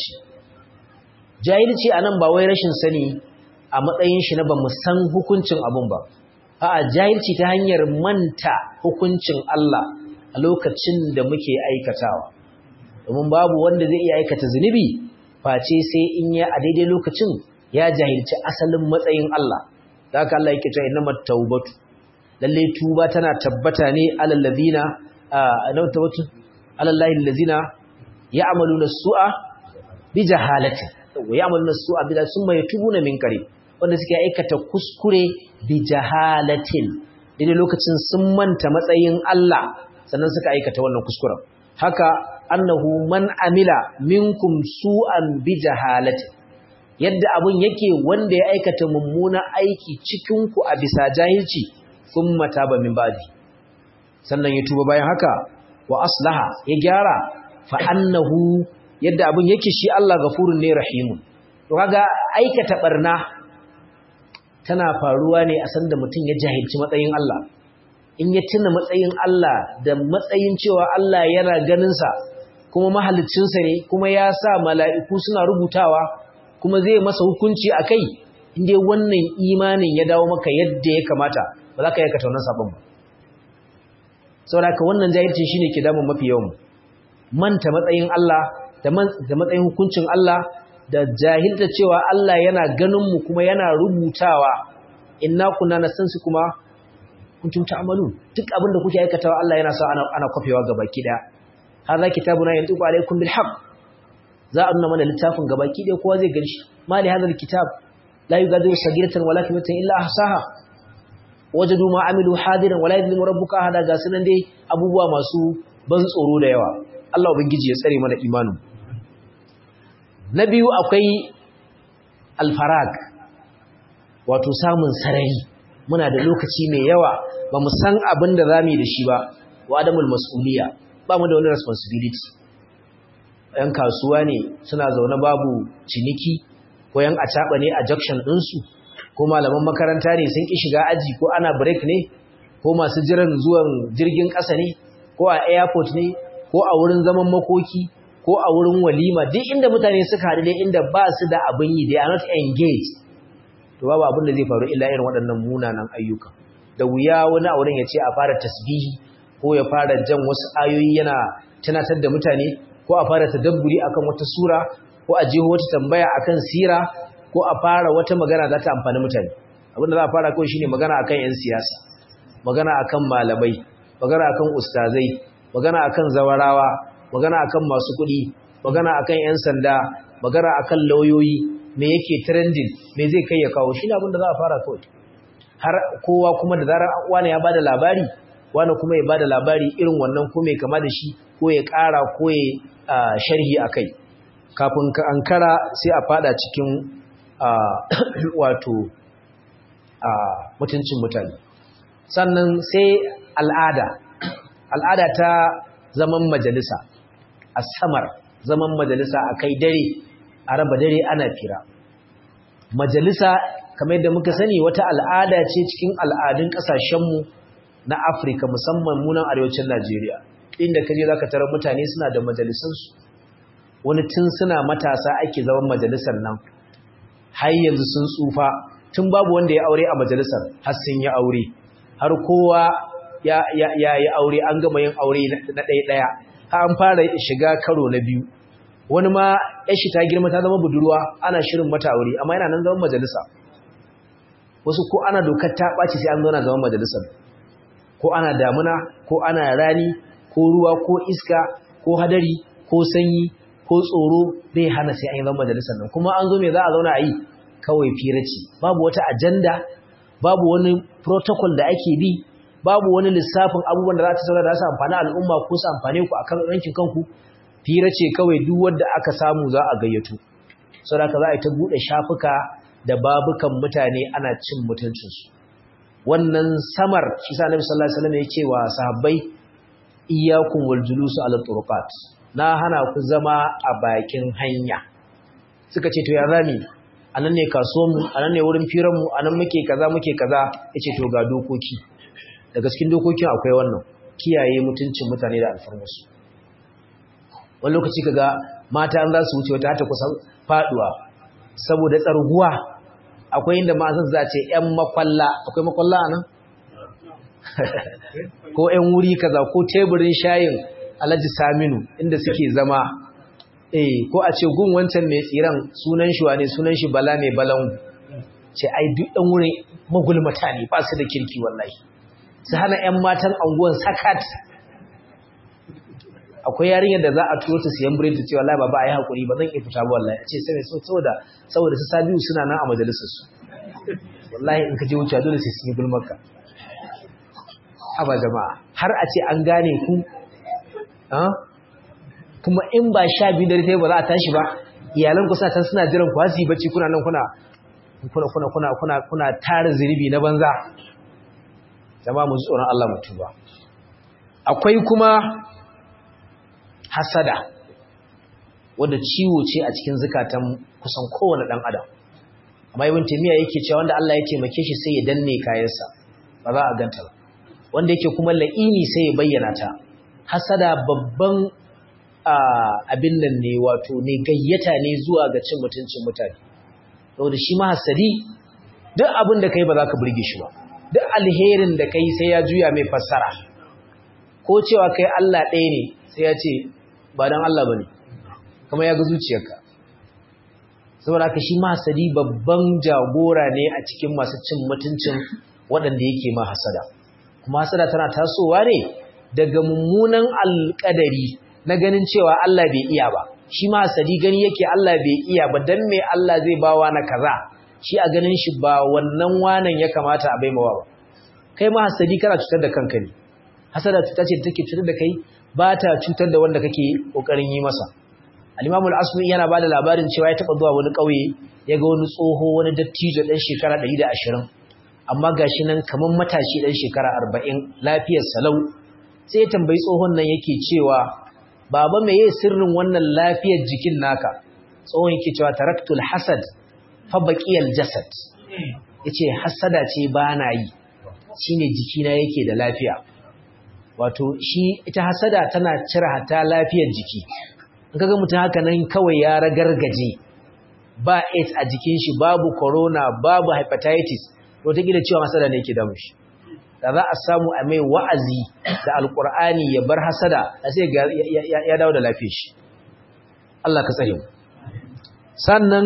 Speaker 1: jahilci a nan ba wai rashin sani a matsayin shi na ba mu san hukuncin abun ba a'a jahilci ta hanyar manta hukuncin Allah a lokacin da muke aikatawa domin babu wanda zai iya aikata zunubi face sai in ya a daidai lokacin ya jahilci asalin matsayin Allah da haka Allah yake cewa innamat tawbatu lalle tuba tana tabbata ne alal ladina tawbatu alal ladina ya'maluna su'a bi jahalatin wa ya'maluna su'a bi summa yatubuna min qarib wanda suke aikata kuskure bi jahalatin daidai lokacin sun manta matsayin Allah sannan suka aikata wannan kuskuren haka annahu man amila minkum su'an bi jahalati yadda abun yake wanda ya aikata mummuna aiki cikin ku a bisa jahilci thumma taba min ba'di sannan ya tuba bayan haka wa aslaha ya gyara fa annahu yadda abun yake shi Allah gafurun ne rahimun to kaga aikata barna tana faruwa ne a sanda mutum ya jahilci matsayin Allah in ya tuna matsayin Allah da matsayin cewa Allah yana ganinsa kuma mahaliccinsa ne kuma ya sa mala'iku suna rubutawa kuma zai masa hukunci a kai inda wannan imanin ya dawo maka yadda ya kamata ba za ka yakata wannan sabon ba saboda haka wannan jahilcin shine ke damun mafi yawan manta matsayin Allah da matsayin hukuncin Allah da jahilta cewa Allah yana ganin mu kuma yana rubutawa inna kunna nasansu kuma kuntum ta'malun duk abinda kuke aikatawa Allah yana sa ana kofewa gabaki daya hadha kitabuna yantiqu alaykum bil haqq za a nuna mana littafin gabaki daya kowa zai ganshi mali hadha al kitab la yugadiru sagiratan wala kabiratan illa ahsaha wajadu ma amilu hadiran wala yadlimu rabbuka ahada ga sunan dai abubuwa masu ban tsoro da yawa Allah ubangiji ya tsare mana imanin na biyu akwai al farag wato samun sarari muna da lokaci mai yawa ba mu san abin da za mu yi da shi ba wa adamul mas'uliya ba mu da wani responsibility ‘yan kasuwa ne suna zaune babu ciniki ko ‘yan acaɓa ne a junction ɗinsu ko malaman makaranta ne sun ƙi shiga aji ko ana break ne ko masu jiran zuwan jirgin ƙasa ne ko a airport ne ko a wurin zaman makoki ko a wurin walima duk inda mutane suka haɗu dai inda ba su da abin yi they are not engaged to babu abin da zai faru illa irin waɗannan munanan ayyuka da wuya wani a wurin ya ce a fara tasbihi ko ya fara jan wasu ayoyi yana tunatar da mutane ko a fara tadabburi akan wata sura ko a jeho wata tambaya akan sira ko a fara wata magana za ta amfani mutane abin da za a fara kawai shine magana akan yan siyasa magana akan malamai magana akan ustazai magana akan zawarawa magana akan masu kuɗi magana akan yan sanda magana akan lauyoyi me yake trending me zai kai ya kawo shi ne abin da za a fara kawai har kowa kuma da zarar wani ya bada labari wani kuma ya bada labari irin wannan ko mai kama da shi ko ya ƙara ko ya sharhi akai kafin ka ankara sai a fada cikin wato mutuncin mutane sannan sai al'ada ta zaman majalisa asamar zaman majalisa akai dare a raba dare ana fira majalisa kamar yadda muka sani wata al'ada ce cikin al'adun kasashenmu na Afirka musamman munan arewacin Najeriya inda kaje zaka tarar mutane suna da majalisansu wani tun suna matasa ake zaman majalisar nan har yanzu sun tsufa tun babu wanda ya aure a majalisar har sun yi aure har kowa ya yi aure an gama yin aure na ɗaya har an fara shiga karo na biyu wani ma yashi ta girma ta zama budurwa ana shirin mata aure amma yana nan zaman majalisa wasu ko ana dokar ta ɓaci sai an zauna zaman majalisar ko ana damuna ko ana rani ko ruwa ko iska ko hadari ko sanyi ko tsoro bai hana sai an yi zaman majalisar nan kuma an zo me za a zauna a yi kawai fira ce, babu wata ajanda, babu wani protocol da ake bi, babu wani lissafin abubuwan da za ta zauna da su amfani al'umma ko su amfane ku akan rankin kanku. Fira ce kawai duk wanda aka samu za a gayyato. Saboda za a yi ta buɗe shafuka da babukan mutane ana cin mutuncinsu. Wannan samar shi sa Annabi sallallahu alaihi wasallam ya ce wa sahabbai iyyakum wal julus ala turuqat, na hana ku zama a bakin hanya. Suka ce to ya zami, anan ne kasuwanmu, anan ne wurin firanmu, anan muke kaza yace to ga dokoki. Daga cikin dokokin akwai wannan, kiyaye mutuncin mutane da alfarmarsu. Wani lokaci kaga mata an za su wuce wata ta kusa faduwa saboda tsarguwa. Akwai inda ma za ce ƴan makwalla, akwai makwalla anan ko ƴan wuri kaza ko teburin shayin Alhaji Saminu inda suke zama, ko a ce gun wancan mai tsiran sunan shi wane, sunan shi Bala mai balangu, ce ai duk ɗan wurin magulmata ne, ba su da kirki wallahi, su hana ƴan matan anguwan sakat. Akwai yarinyar da za a turo ta siyan biredi ta ce wallahi baba ayi hakuri ba zan iya fita ba wallahi, a ce sai saboda su Sabiu suna nan a majalisar su, wallahi in ka je wuce dole sai sun yi gulmarka. Aba jama'a, har a ce an gane ku, kuma in ba 12 dare ta ba za a tashi ba, iyalan ku suna jiran ku hasi bacci, kuna nan kuna tara zunubi na banza. Jama'a mu ji tsoron Allah mu tuba. Akwai kuma hasada, wanda ciwo ce a cikin zakatan kusan kowane dan adam. Amma Ibn Taymiyyah yake cewa wanda Allah ya taimake shi sai ya danne kayansa, ba za a ganta ba. Wanda yake kuma la'ini sai ya bayyana ta. Hasada babban abin nan ne, wato ne gayyata ne zuwa ga cin mutuncin mutane. Saboda shi ma hasadi duk abin da kai ba za ka burge shi ba, duk alherin da kai sai ya juya mai fassara, ko cewa kai Allah ɗaya ne sai ya ce ba dan Allah bane, kuma ya ga zuciyarka. Saboda haka shi ma hasadi babban jagora ne a cikin masu cin mutuncin waɗanda yake ma hasada. Kuma hasada tana tasowa ne daga mummunan alƙadari na ganin cewa Allah bai iya ba. Shi ma hasadi gani yake Allah bai iya ba, dan me Allah zai bawa na kaza, shi a ganin shi ba wannan wanan ya kamata a baimawa ba. Kai ma hasadi kana cutar da kanka ne. Hasada cuta ce da take cutar da kai, ba ta cutar da wanda kake kokarin yi masa. Al-Imam al-Asmi yana bada labarin cewa ya taba zuwa wani kauye, ya ga wani tsoho, wani dattijo dan shekara 120, amma gashi nan kaman matashi dan shekara 40, lafiyar salau. Sai ya tambayi tsohon nan yake cewa, baba meye sirrin wannan lafiyar jikin naka? Tsohon yake cewa taraktul hasad fa baqiyal jasad. Yace hasada ce ba na yi, shine jikina yake da lafiya. Wato shi ita hasada tana cire hata lafiyar jiki. In kaga mutum haka nan kawai ya ragargaje, ba AIDS a jikin shi, babu corona, babu hepatitis, wata gida cewa hasada ne yake damu shi. Da za a samu a mai wa'azi da alkur'ani ya bar hasada, sai ya dawo da lafiyar shi. Allah ka tsare mu. Sannan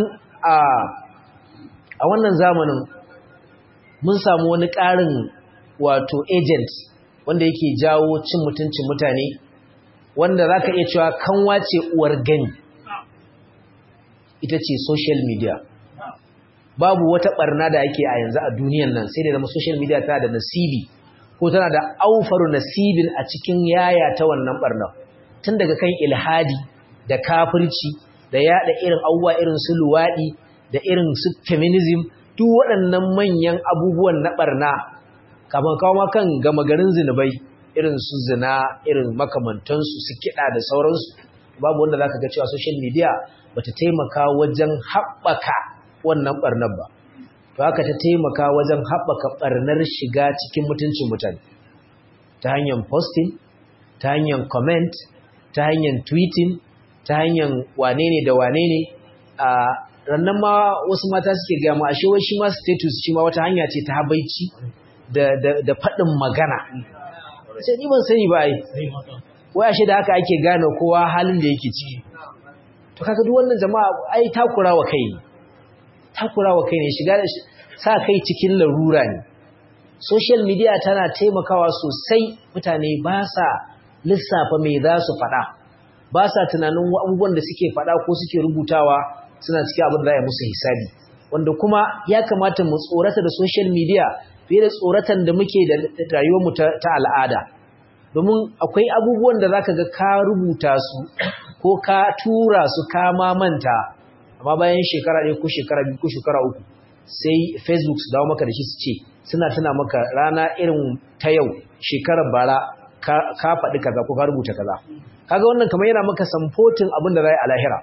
Speaker 1: a wannan zamanin mun samu wani ƙarin wato agent wanda yake jawo cin mutuncin mutane, wanda za ka iya cewa kanwa ce uwar gani, ita ce social media. Babu wata barna da ake a yanzu a duniyan nan sai da zama social media tana da nasibi, ko tana da aufaru nasibin a cikin yaya ta wannan barna. Tun daga kan ilhadi da kafirci da yada irin abubuwa irin su luwadi da irin su feminism, duk waɗannan manyan abubuwan na barna, kafin kawo ma kan gama garin zinubai irin su zina, irin makamantansu, su kiɗa da sauransu. Babu wanda zaka ga cewa social media bata taimaka wajen haɓaka wannan barnar ba. To haka ta taimaka wajen haɓaka barnar shiga cikin mutuncin mutane, ta hanyar posting, ta hanyar comment, ta hanyar tweeting, ta hanyar wane ne da wane ne. A rannan ma wasu mata suke gaya mu ashe wai shi ma status shi ma wata hanya ce ta habaici da faɗin magana. Sai ni ban sani ba ai, wai ashe da haka ake gane kowa halin da yake ciki. To kaga duk wannan jama'a ai takurawa kai ne, shiga da sa kai cikin larura ne. Social media tana taimakawa sosai, mutane ba sa lissafa me za su faɗa, ba sa tunanin abubuwan da suke faɗa ko suke rubutawa suna cikin abin da za a musu hisabi. wanda kuma ya kamata mu tsorata da social media fiye da tsoratan da muke da rayuwarmu ta al'ada. Domin akwai abubuwan da zaka ga ka rubuta su ko ka tura su ka manta, amma bayan shekara 1 ko shekara 2 ko shekara 3 sai Facebook su dawo maka da shi su ce suna tuna maka rana irin ta yau shekarar bara ka faɗi kaza ko ka rubuta kaza. Kaga wannan kamar yana maka samfotin abin da zai a lahira.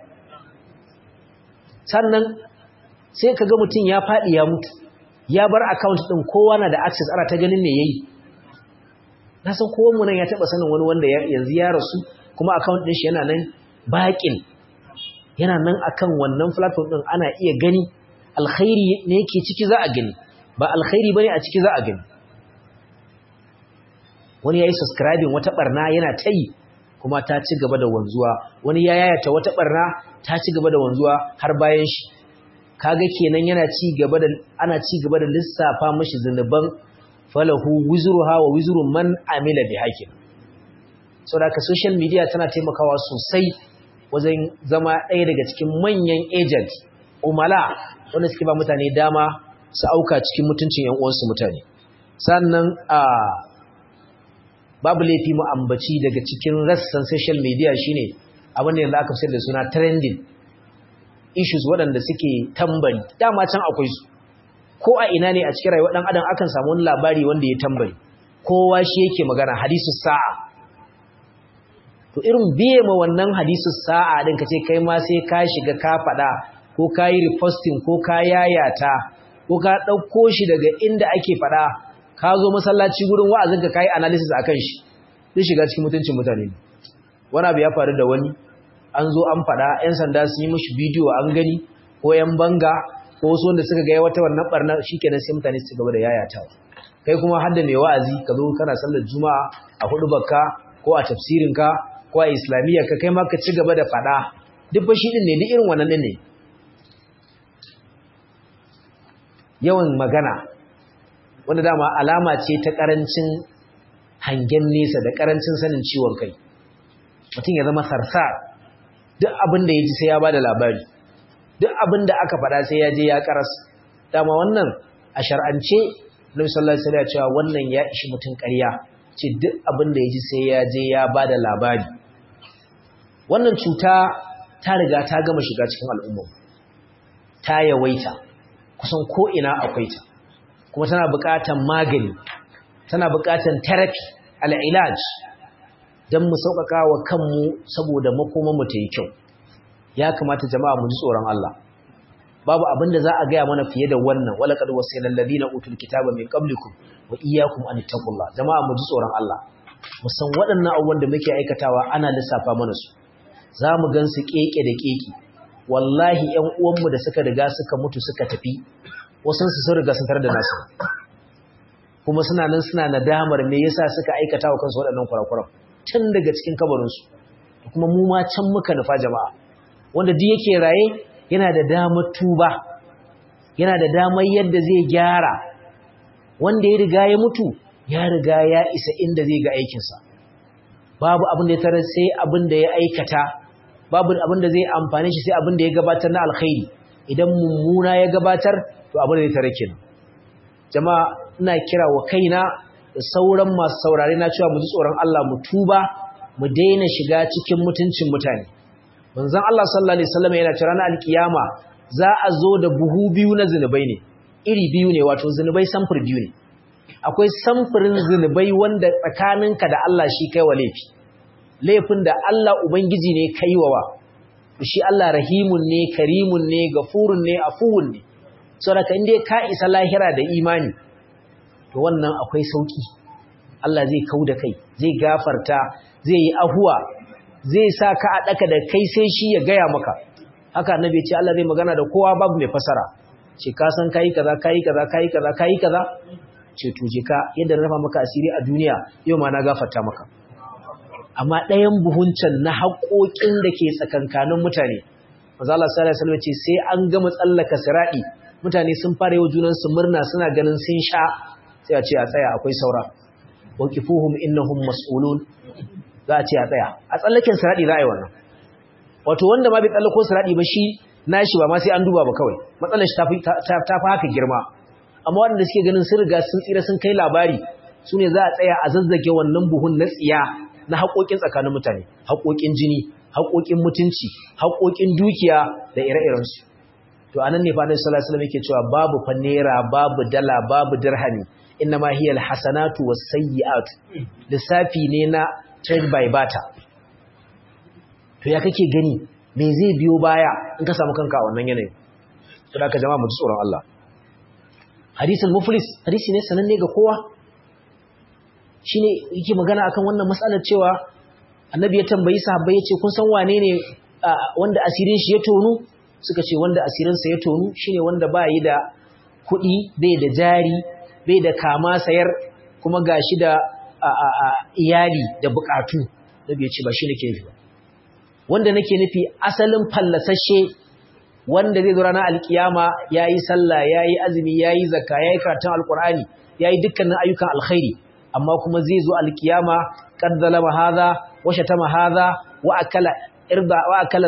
Speaker 1: Sannan sai kaga mutum ya faɗi ya mutu, ya bar account din kowa na da access, ana ta ganin me yayi. Na san kowan mu nan ya taba sanin wani wanda yanzu ya rasu kuma account din shi yana nan baƙin, yana nan akan wannan platform din, ana iya gani alkhairi ne yake ciki za a gani, ba alkhairi bane a ciki za a gani. Wani yayi subscribing wata barna yana ta yi kuma ta ci gaba da wanzuwa, wani ya yayata wata barna ta ci gaba da wanzuwa har bayan shi. Kaga kenan yana ana ci gaba da lissafa mashi zinuban falahu wizruha wa wizru man amila bi hakim. Saboda social media tana taimakawa sosai wajen zama ɗaya daga cikin manyan agent umala wanda suke ba mutane dama su auka cikin mutuncin ƴan uwansu mutane. Sannan babu laifi mu ambaci daga cikin rassan social media shine abin da yanzu aka fitar da suna trending issues waɗanda suke tambari. Dama can akwai su ko a ina ne a cikin rayuwar ɗan adam akan samu wani labari wanda ya tambari, kowa shi yake magana, hadisu sa'a. To irin biye ma wannan hadisu sa'a din kace kai ma sai ka shiga ka faɗa ko ka yi reposting ko ka yayata ko ka ɗauko shi daga inda ake faɗa ka zo masallaci gurin wa'azinka ka yi analysis akan shi, zai shiga cikin mutuncin mutane. Wani abu ya faru da wani, an zo an faɗa, 'yan sanda sun yi mashi bidiyo an gani, ko 'yan banga ko wasu wanda suka ga wata wannan barna, shikenan sai mutane su gaba da yayatawa. Kai kuma har da mai wa'azi ka zo kana sallar juma'a a hudubarka ko a tafsirinka ko a islamiyyarka, kai ma ka ci gaba da faɗa. Duk ba shi din ne, duk irin wannan din ne. Yawan magana wanda dama alama ce ta karancin hangen nesa da karancin sanin ciwon kai. Mutum ya zama sarsar, duk abin da ya ji sai ya bada labari, duk abin da aka faɗa sai ya je ya karas. Dama wannan a shar'ance Nabi sallallahu alaihi wasallam ya ce wannan ya ishi mutum ƙarya, ce duk abin da ya ji sai ya je ya bada labari. Wannan cuta ta riga ta gama shiga cikin al'umma, ta yawaita kusan ko ina akwai ta, kuma tana buƙatar magani, tana buƙatar therapy, al'ilaj, don mu sauƙaƙa wa kanmu saboda makomanmu ta yi kyau. Ya kamata jama'a mu ji tsoron Allah. Babu abin da za a gaya mana fiye da wannan, wala qad wasayna alladhina utul kitaba min qablikum wa iyyakum an taqullah. Jama'a mu ji tsoron Allah. Mu san waɗannan abubuwan da muke aikatawa ana lissafa mana su. Za mu gan su keke da keke. Wallahi ƴan uwanmu da suka riga suka mutu suka tafi, wasu sun riga sun tar da nasu. Kuma suna nan suna nadamar me yasa suka aikata wa kansu waɗannan kurakuran tun daga cikin kabarinsu. Kuma mu ma can muka nufa jama'a. Wanda duk yake raye yana da damar tuba, yana da damar yadda zai gyara. Wanda ya riga ya mutu ya riga ya isa inda zai ga aikinsa. Babu abin da ya tarar sai abin da ya aikata, babu abin da zai amfane shi sai abin da ya gabatar na alkhairi. Idan mummuna ya gabatar to abin da ya tarar kenan. Jama'a ina kira wa kaina da sauran masu saurare na cewa mu ji tsoron Allah, mu tuba, mu daina shiga cikin mutuncin mutane. Manzon Allah sallallahu alaihi wasallam yana cewa ranar alkiyama za a zo da buhu biyu na zinubai ne, iri biyu ne, wato zinubai samfur biyu ne. Akwai samfurin zinubai wanda tsakaninka da Allah shi kai wa laifi, laifin da Allah ubangiji ne kaiwa, shi Allah rahimun ne, karimun ne, gafurun ne, afuwun ne. Saboda inda ka isa lahira da imani to wannan akwai sauki. Allah zai kauda kai, zai gafarta, zai yi ahuwa, zai sa ka a daka da kai sai shi ya gaya maka. Haka annabi ya ce Allah zai magana da kowa babu mai fasara. Ce ka san kai kaza, kai kaza, kai kaza, kai kaza. Ce to je ka yadda na rafa maka asiri a duniya, yau ma na gafarta maka. Amma ɗayan buhuncan na haƙoƙin da ke tsakankanin mutane, manzo Allah sallallahu alaihi wasallam ce sai an gama tsallaka siradi, mutane sun fara yau junan su murna suna ganin sun sha, sai a ce a tsaya akwai saura. Waqifuhum innahum mas'ulun. Za a ce a tsaya. A tsallaken siradi za a yi wannan. Wato wanda ma bai tsallako siradi ba shi nashi ba ma sai an duba ba kawai matsalar shi ta fi haka girma amma waɗanda suke ganin sun riga sun tsira sun kai labari su ne za a tsaya a zazzage wannan buhun na tsiya na haƙoƙin tsakanin mutane haƙoƙin jini haƙoƙin mutunci haƙoƙin dukiya da ire-irensu to anan ne fa Annabi sallallahu alaihi wasallam yake cewa babu fa naira babu dala babu dirhami innama hiya alhasanatu was-sayyi'at lissafi ne na trade by barter to ya kake gani me zai biyo baya in ka samu kanka a wannan yanayin to da ka jama'a mu ji tsoron Allah hadisul muflis hadisi ne sananne ga kowa shine yake magana akan wannan matsalar cewa annabi ya tambayi sahabbai yace kun san wane ne wanda asirin shi ya tonu suka ce wanda asirin sa ya tonu shine wanda ba yi da kuɗi bai da jari bai da kama sayar kuma gashi da iyali da bukatu nabi ya ce ba shine ke nufi ba wanda nake nufi asalin fallasashe wanda zai zo ranar alkiyama yayi sallah yayi azumi yayi zakka yayi karatun alqur'ani yayi dukkanin ayyukan alkhairi amma kuma zai zo alkiyama kad zalama hadha wa shatama hadha wa akala irba wa akala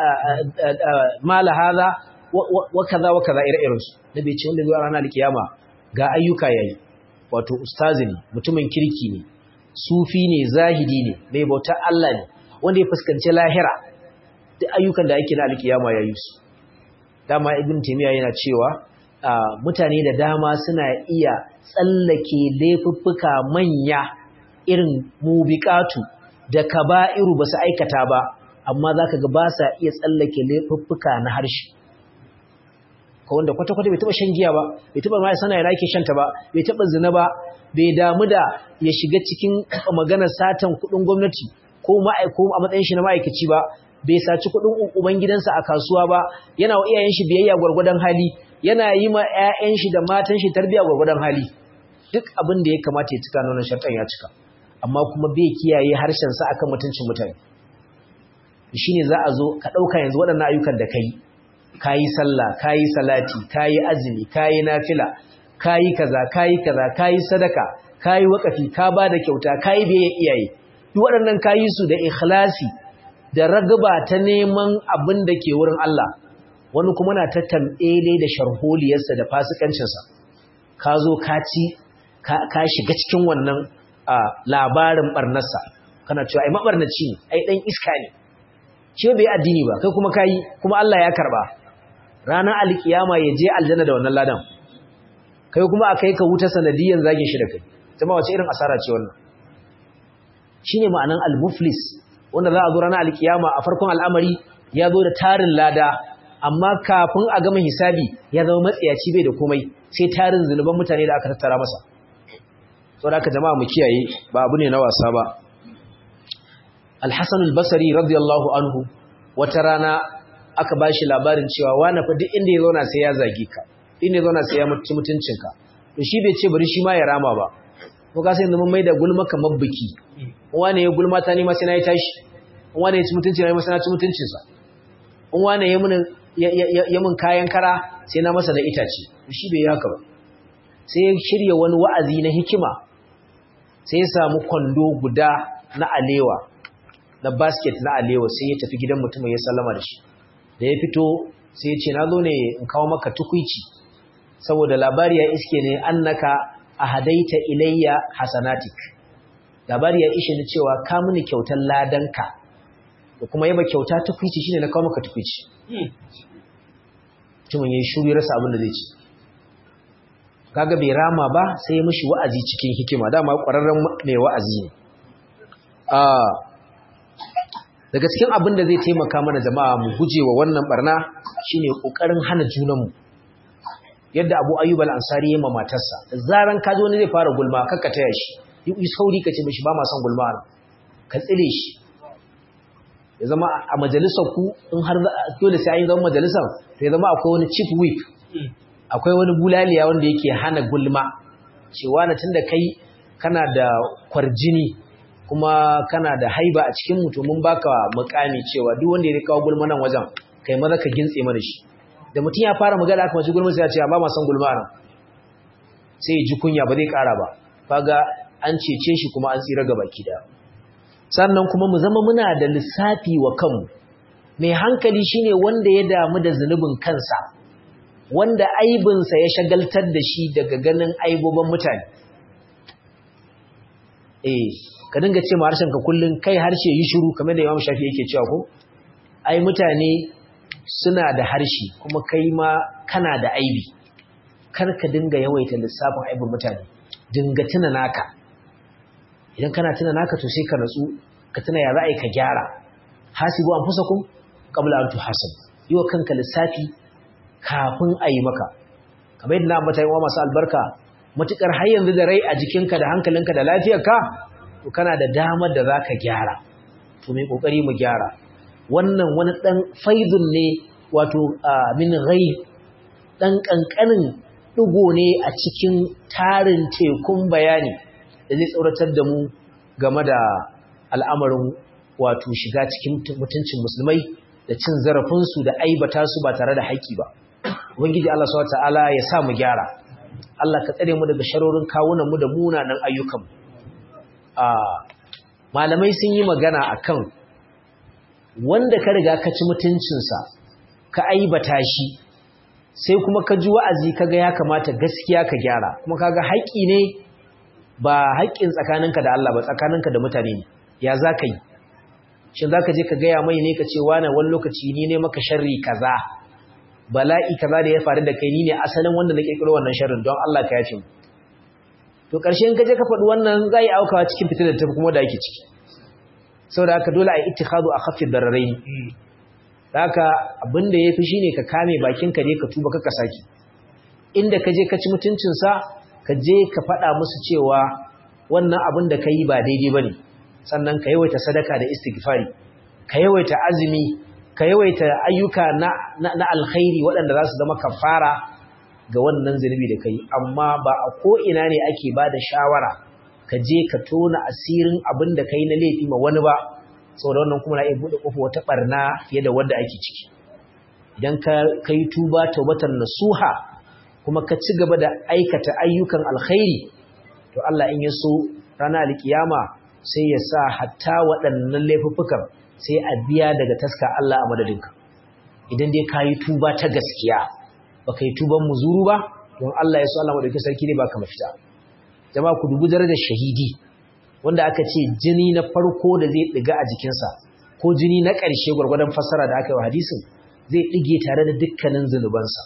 Speaker 1: mala hadha wa kaza wa kaza irin su nabi ce wanda zai ranar alkiyama ga ayyuka yayi wato ustazi ne mutumin kirki ne sufi ne zahidi ne mai bautar Allah ne wanda ya fuskanci lahira duk ayyukan da ake na alkiyama yayi su dama ibn taymiya yana cewa mutane da dama suna iya tsallake laifuffuka manya irin mubiqatu da kaba'iru ba su aikata ba amma zaka ga ba sa iya tsallake laifuffuka na harshe ko wanda kwata-kwata bai taba shan giya ba bai taba mai sana yana yake shanta ba bai taba zina ba bai damu da ya shiga cikin maganar satan kudin gwamnati ko a matsayin shi na ma'aikaci ba bai saci kudin uban gidansa a kasuwa ba yana wa iyayen shi biyayya gwargwadon hali yana yi ma ƴaƴan shi da matan shi tarbiya gwargwadon hali duk abin da ya kamata ya cika nan shartan ya cika amma kuma bai kiyaye harshen sa akan mutuncin mutane shine za a zo ka dauka yanzu waɗannan ayyukan da kai kayi sallah kayi salati kayi azumi kayi nafila kayi kaza kayi sadaka kayi wakafi ka bada kyauta kayi biyayya iyaye duk waɗannan kayi su da ikhlasi da ragaba ta neman abin da ke wurin Allah wani kuma na ta tambele da sharholiyarsa da fasikancinsa ka zo ka shiga cikin wannan labarin barnarsa kana cewa ai mabarnaci ne ai dan iska ne ce bai addini ba kai kuma kai kuma Allah ya karba ranar alkiyama ya je aljanna da wannan ladan kai kuma akai ka wuta sanadiyan zagin shi da kai jama'a wace irin asara ce wannan shine ma'anan al-muflis wanda za a zo ranar alkiyama a farkon al'amari ya zo da tarin lada amma kafin a gama hisabi ya zama matsiyaci bai da komai sai tarin zunuban mutane da aka tattara masa saboda haka jama'a mu kiyaye ba abu ne na wasa ba al-Hasan al-Basri radiyallahu anhu wata rana aka bashi labarin cewa wani fa duk inda ya zauna sai ya zage ka inda ya zauna sai ya mutu mutuncinka to shi bai ce bari shi ma ya rama ba ko ka sai mun maida gulma kamar biki wane ya gulma ta nima sai na yi tashi wane ya ci mutunci na yi masa na ci mutuncinsa wane ya mun kayan kara sai na masa da itace shi bai yi haka ba sai ya shirya wani wa'azi na hikima sai ya samu kwando guda na alewa na basket na alewa sai ya tafi gidan mutumin ya sallama da shi da ya fito sai ya ce na zo ne in kawo maka tukuici saboda labari ya iske ne annaka ahadaita ilayya hasanatik labari ya ishe ni cewa ka mini kyautar ladanka da kuma yaba kyauta tukuici shine na kawo maka tukuici mutumin yayi shuru ya rasa abin da zai ci kaga bai rama ba sai ya mishi wa'azi cikin hikima dama ƙwararren mai wa'azi ne daga cikin abin da zai taimaka mana jama'a mu gujewa wannan barna shine kokarin hana junanmu yadda Abu Ayyub al-Ansari ya matarsa da zaran ka zo ne zai fara gulma kakka taya shi yi sauri kace mishi ba ma son gulma ka tsire shi ya zama a majalisar ku in har dole sai an zama majalisar to ya zama akwai wani chief whip akwai wani bulaliya wanda yake hana gulma cewa na tunda kai kana da kwarjini kuma kana da haiba a cikin mu to mun baka mukami cewa duk wanda ya kawo gulma nan wajen kai maza ka gintse mana shi da mutum ya fara magana aka mace gulma sai ya ce amma ba san gulma nan sai ya ji kunya ba zai kara ba kaga an cece shi kuma an tsira ga baki da sannan kuma mu zama muna da lissafi wa kanmu mai hankali shine wanda ya damu da zunubin kansa, wanda aibinsa ya shagaltar da shi daga ganin aibobin mutane. Ka dinga ce ma harshenka kullum kai harshe yi shiru, kamar da Imam Shafi yake cewa ko ai mutane suna da harshe kuma kai ma kana da aibi. Kar ka dinga yawaita lissafin aibin mutane, dinga tuna naka. Idan kana tuna naka to sai ka natsu, ka tuna ya ra'ayi ka gyara. Hasibu anfusakum qabla an tuhasabu. Yi wa kanka lissafi kafin a yi maka. Kamar yadda na ambata yawa masu albarka, matukar har yanzu da rai a jikinka da hankalinka da lafiyarka, to kana da damar da za ka gyara. To mai kokari mu gyara. Wannan wani dan faidun ne, wato min ghai, dan kankanin digo ne a cikin tarin tekun bayani da zai tsoratar da mu game da al'amarin wato shiga cikin mutuncin musulmai da cin zarafinsu da aibata su ba tare da haƙƙi ba. Ubangiji Allah subhanahu wataala ya sa mu gyara. Allah ka tsare mu daga sharorin kawunan mu da munanan ayyukan mu. Malamai sun yi magana akan wanda ka riga ka ci mutuncinsa, ka aibata shi, sai kuma ka ji wa'azi kaga ya kamata gaskiya ka gyara, kuma kaga haƙƙi ne ba haƙƙin tsakaninka da Allah ba, tsakaninka da mutane ne. Ya za ka yi? Shin za ka je ka gaya mai ne ka ce wani lokaci ni ne maka sharri kaza, bala'i kaza da ya faru da kai ni ne asalin wanda na ƙirƙiro wannan sharrin, don Allah ka yafe mu. To ƙarshen ka je ka faɗi wannan za yi aukawa cikin fitar da ta kuma da ake ciki. Saboda haka dole a yi ittikhadu a khaffi dararain. Haka abin da ya fi shi ne ka kame bakinka ne ka tuba kaka saki. Inda ka je ka ci mutuncinsa, ka je ka faɗa musu cewa wannan abin da ka yi ba daidai ba ne. Sannan ka yawaita sadaka da istighfari, ka yawaita azumi, ka yawaita ayyuka na alkhairi waɗanda za su zama kafara ga wannan zunubi da ka yi. Amma ba a ko'ina ne ake ba da shawara ka je ka tona asirin abin da ka yi na laifi ma wani ba, saboda wannan kuma na iya buɗe ƙofa wata ɓarna fiye da wadda ake ciki. Idan ka yi tuba taubatar nasuha kuma ka ci gaba da aikata ayyukan alkhairi, to Allah in ya so ranar alkiyama sai ya sa hatta waɗannan laifuffukan sai a biya daga taska Allah a madadinka. Idan dai ka yi tuba ta gaskiya, ba ka yi tuban muzuru ba, don Allah ya so Allah madauki sarki ne ba ka mafita. Jama'a ku dubi darajar shahidi, wanda aka ce jini na farko da zai ɗiga a jikinsa, ko jini na ƙarshe gwargwadon fassara da aka yi wa hadisin, zai ɗige tare da dukkanin zunubansa.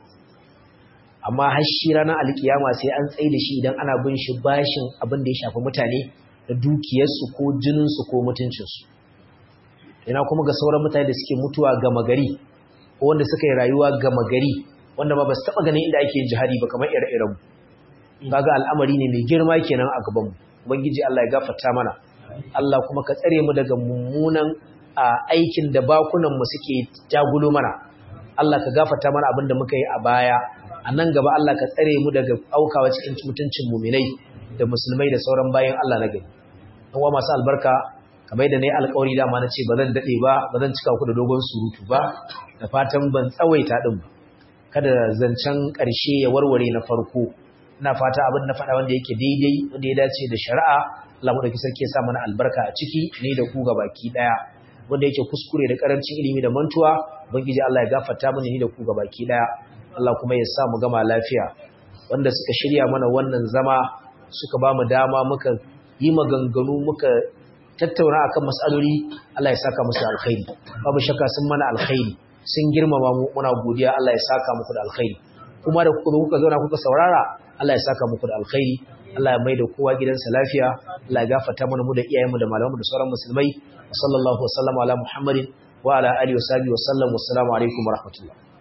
Speaker 1: Amma har shi ranar alkiyama sai an tsaye da shi idan ana bin shi bashin abin da ya shafi mutane da dukiyarsu ko jininsu ko mutuncinsu. Ina kuma ga sauran mutane da suke mutuwa gama gari, ko wanda suka yi rayuwa gama gari, wanda ba su taɓa ganin inda ake yin jihadi ba kamar ire-irenmu. Kaga al'amari ne mai girma kenan a gabanmu. Ubangiji Allah ya gafarta mana. Allah kuma ka tsare mu daga mummunan aikin da bakunanmu suke jagulo mana. Allah ka gafarta mana abin da muka yi a baya. A nan gaba Allah ka tsare mu daga aukawa cikin mutuncin muminai da musulmai da sauran bayan Allah na gari. Ɗan uwa masu albarka, kamar yadda na yi alƙawari dama na ce ba zan daɗe ba, ba zan cika ku da dogon surutu ba, da fatan ban tsawaita ɗin ba. Kada zancen ƙarshe ya warware na farko. Ina fata abin na faɗa wanda yake daidai, wanda ya dace da shari'a, Allah mu ɗauki sarki ya sa mana albarka a ciki, ne da ku gabaki ɗaya. Wanda yake kuskure da ƙarancin ilimi da mantuwa, Ubangiji Allah ya gafarta mana ni da ku gabaki ɗaya. Allah kuma ya sa mu gama lafiya. Wanda suka shirya mana wannan zama, suka ba mu dama muka yi maganganu, muka tattauna akan mas'aloli, Allah ya saka musu alkhairi. Babu shakka sun mana alkhairi, sun girmama mu, muna godiya, Allah ya saka muku da alkhairi. Kuma da kuka zauna kuka saurara, Allah ya saka muku da alkhairi. Allah ya maida kowa gidansa lafiya. Allah ya gafarta mana mu da iyayenmu da malamanmu da sauran musulmai. Sallallahu alaihi wa sallam ala Muhammadin wa ala alihi wa sahbihi wa sallam. Wassalamu alaikum wa rahmatullah.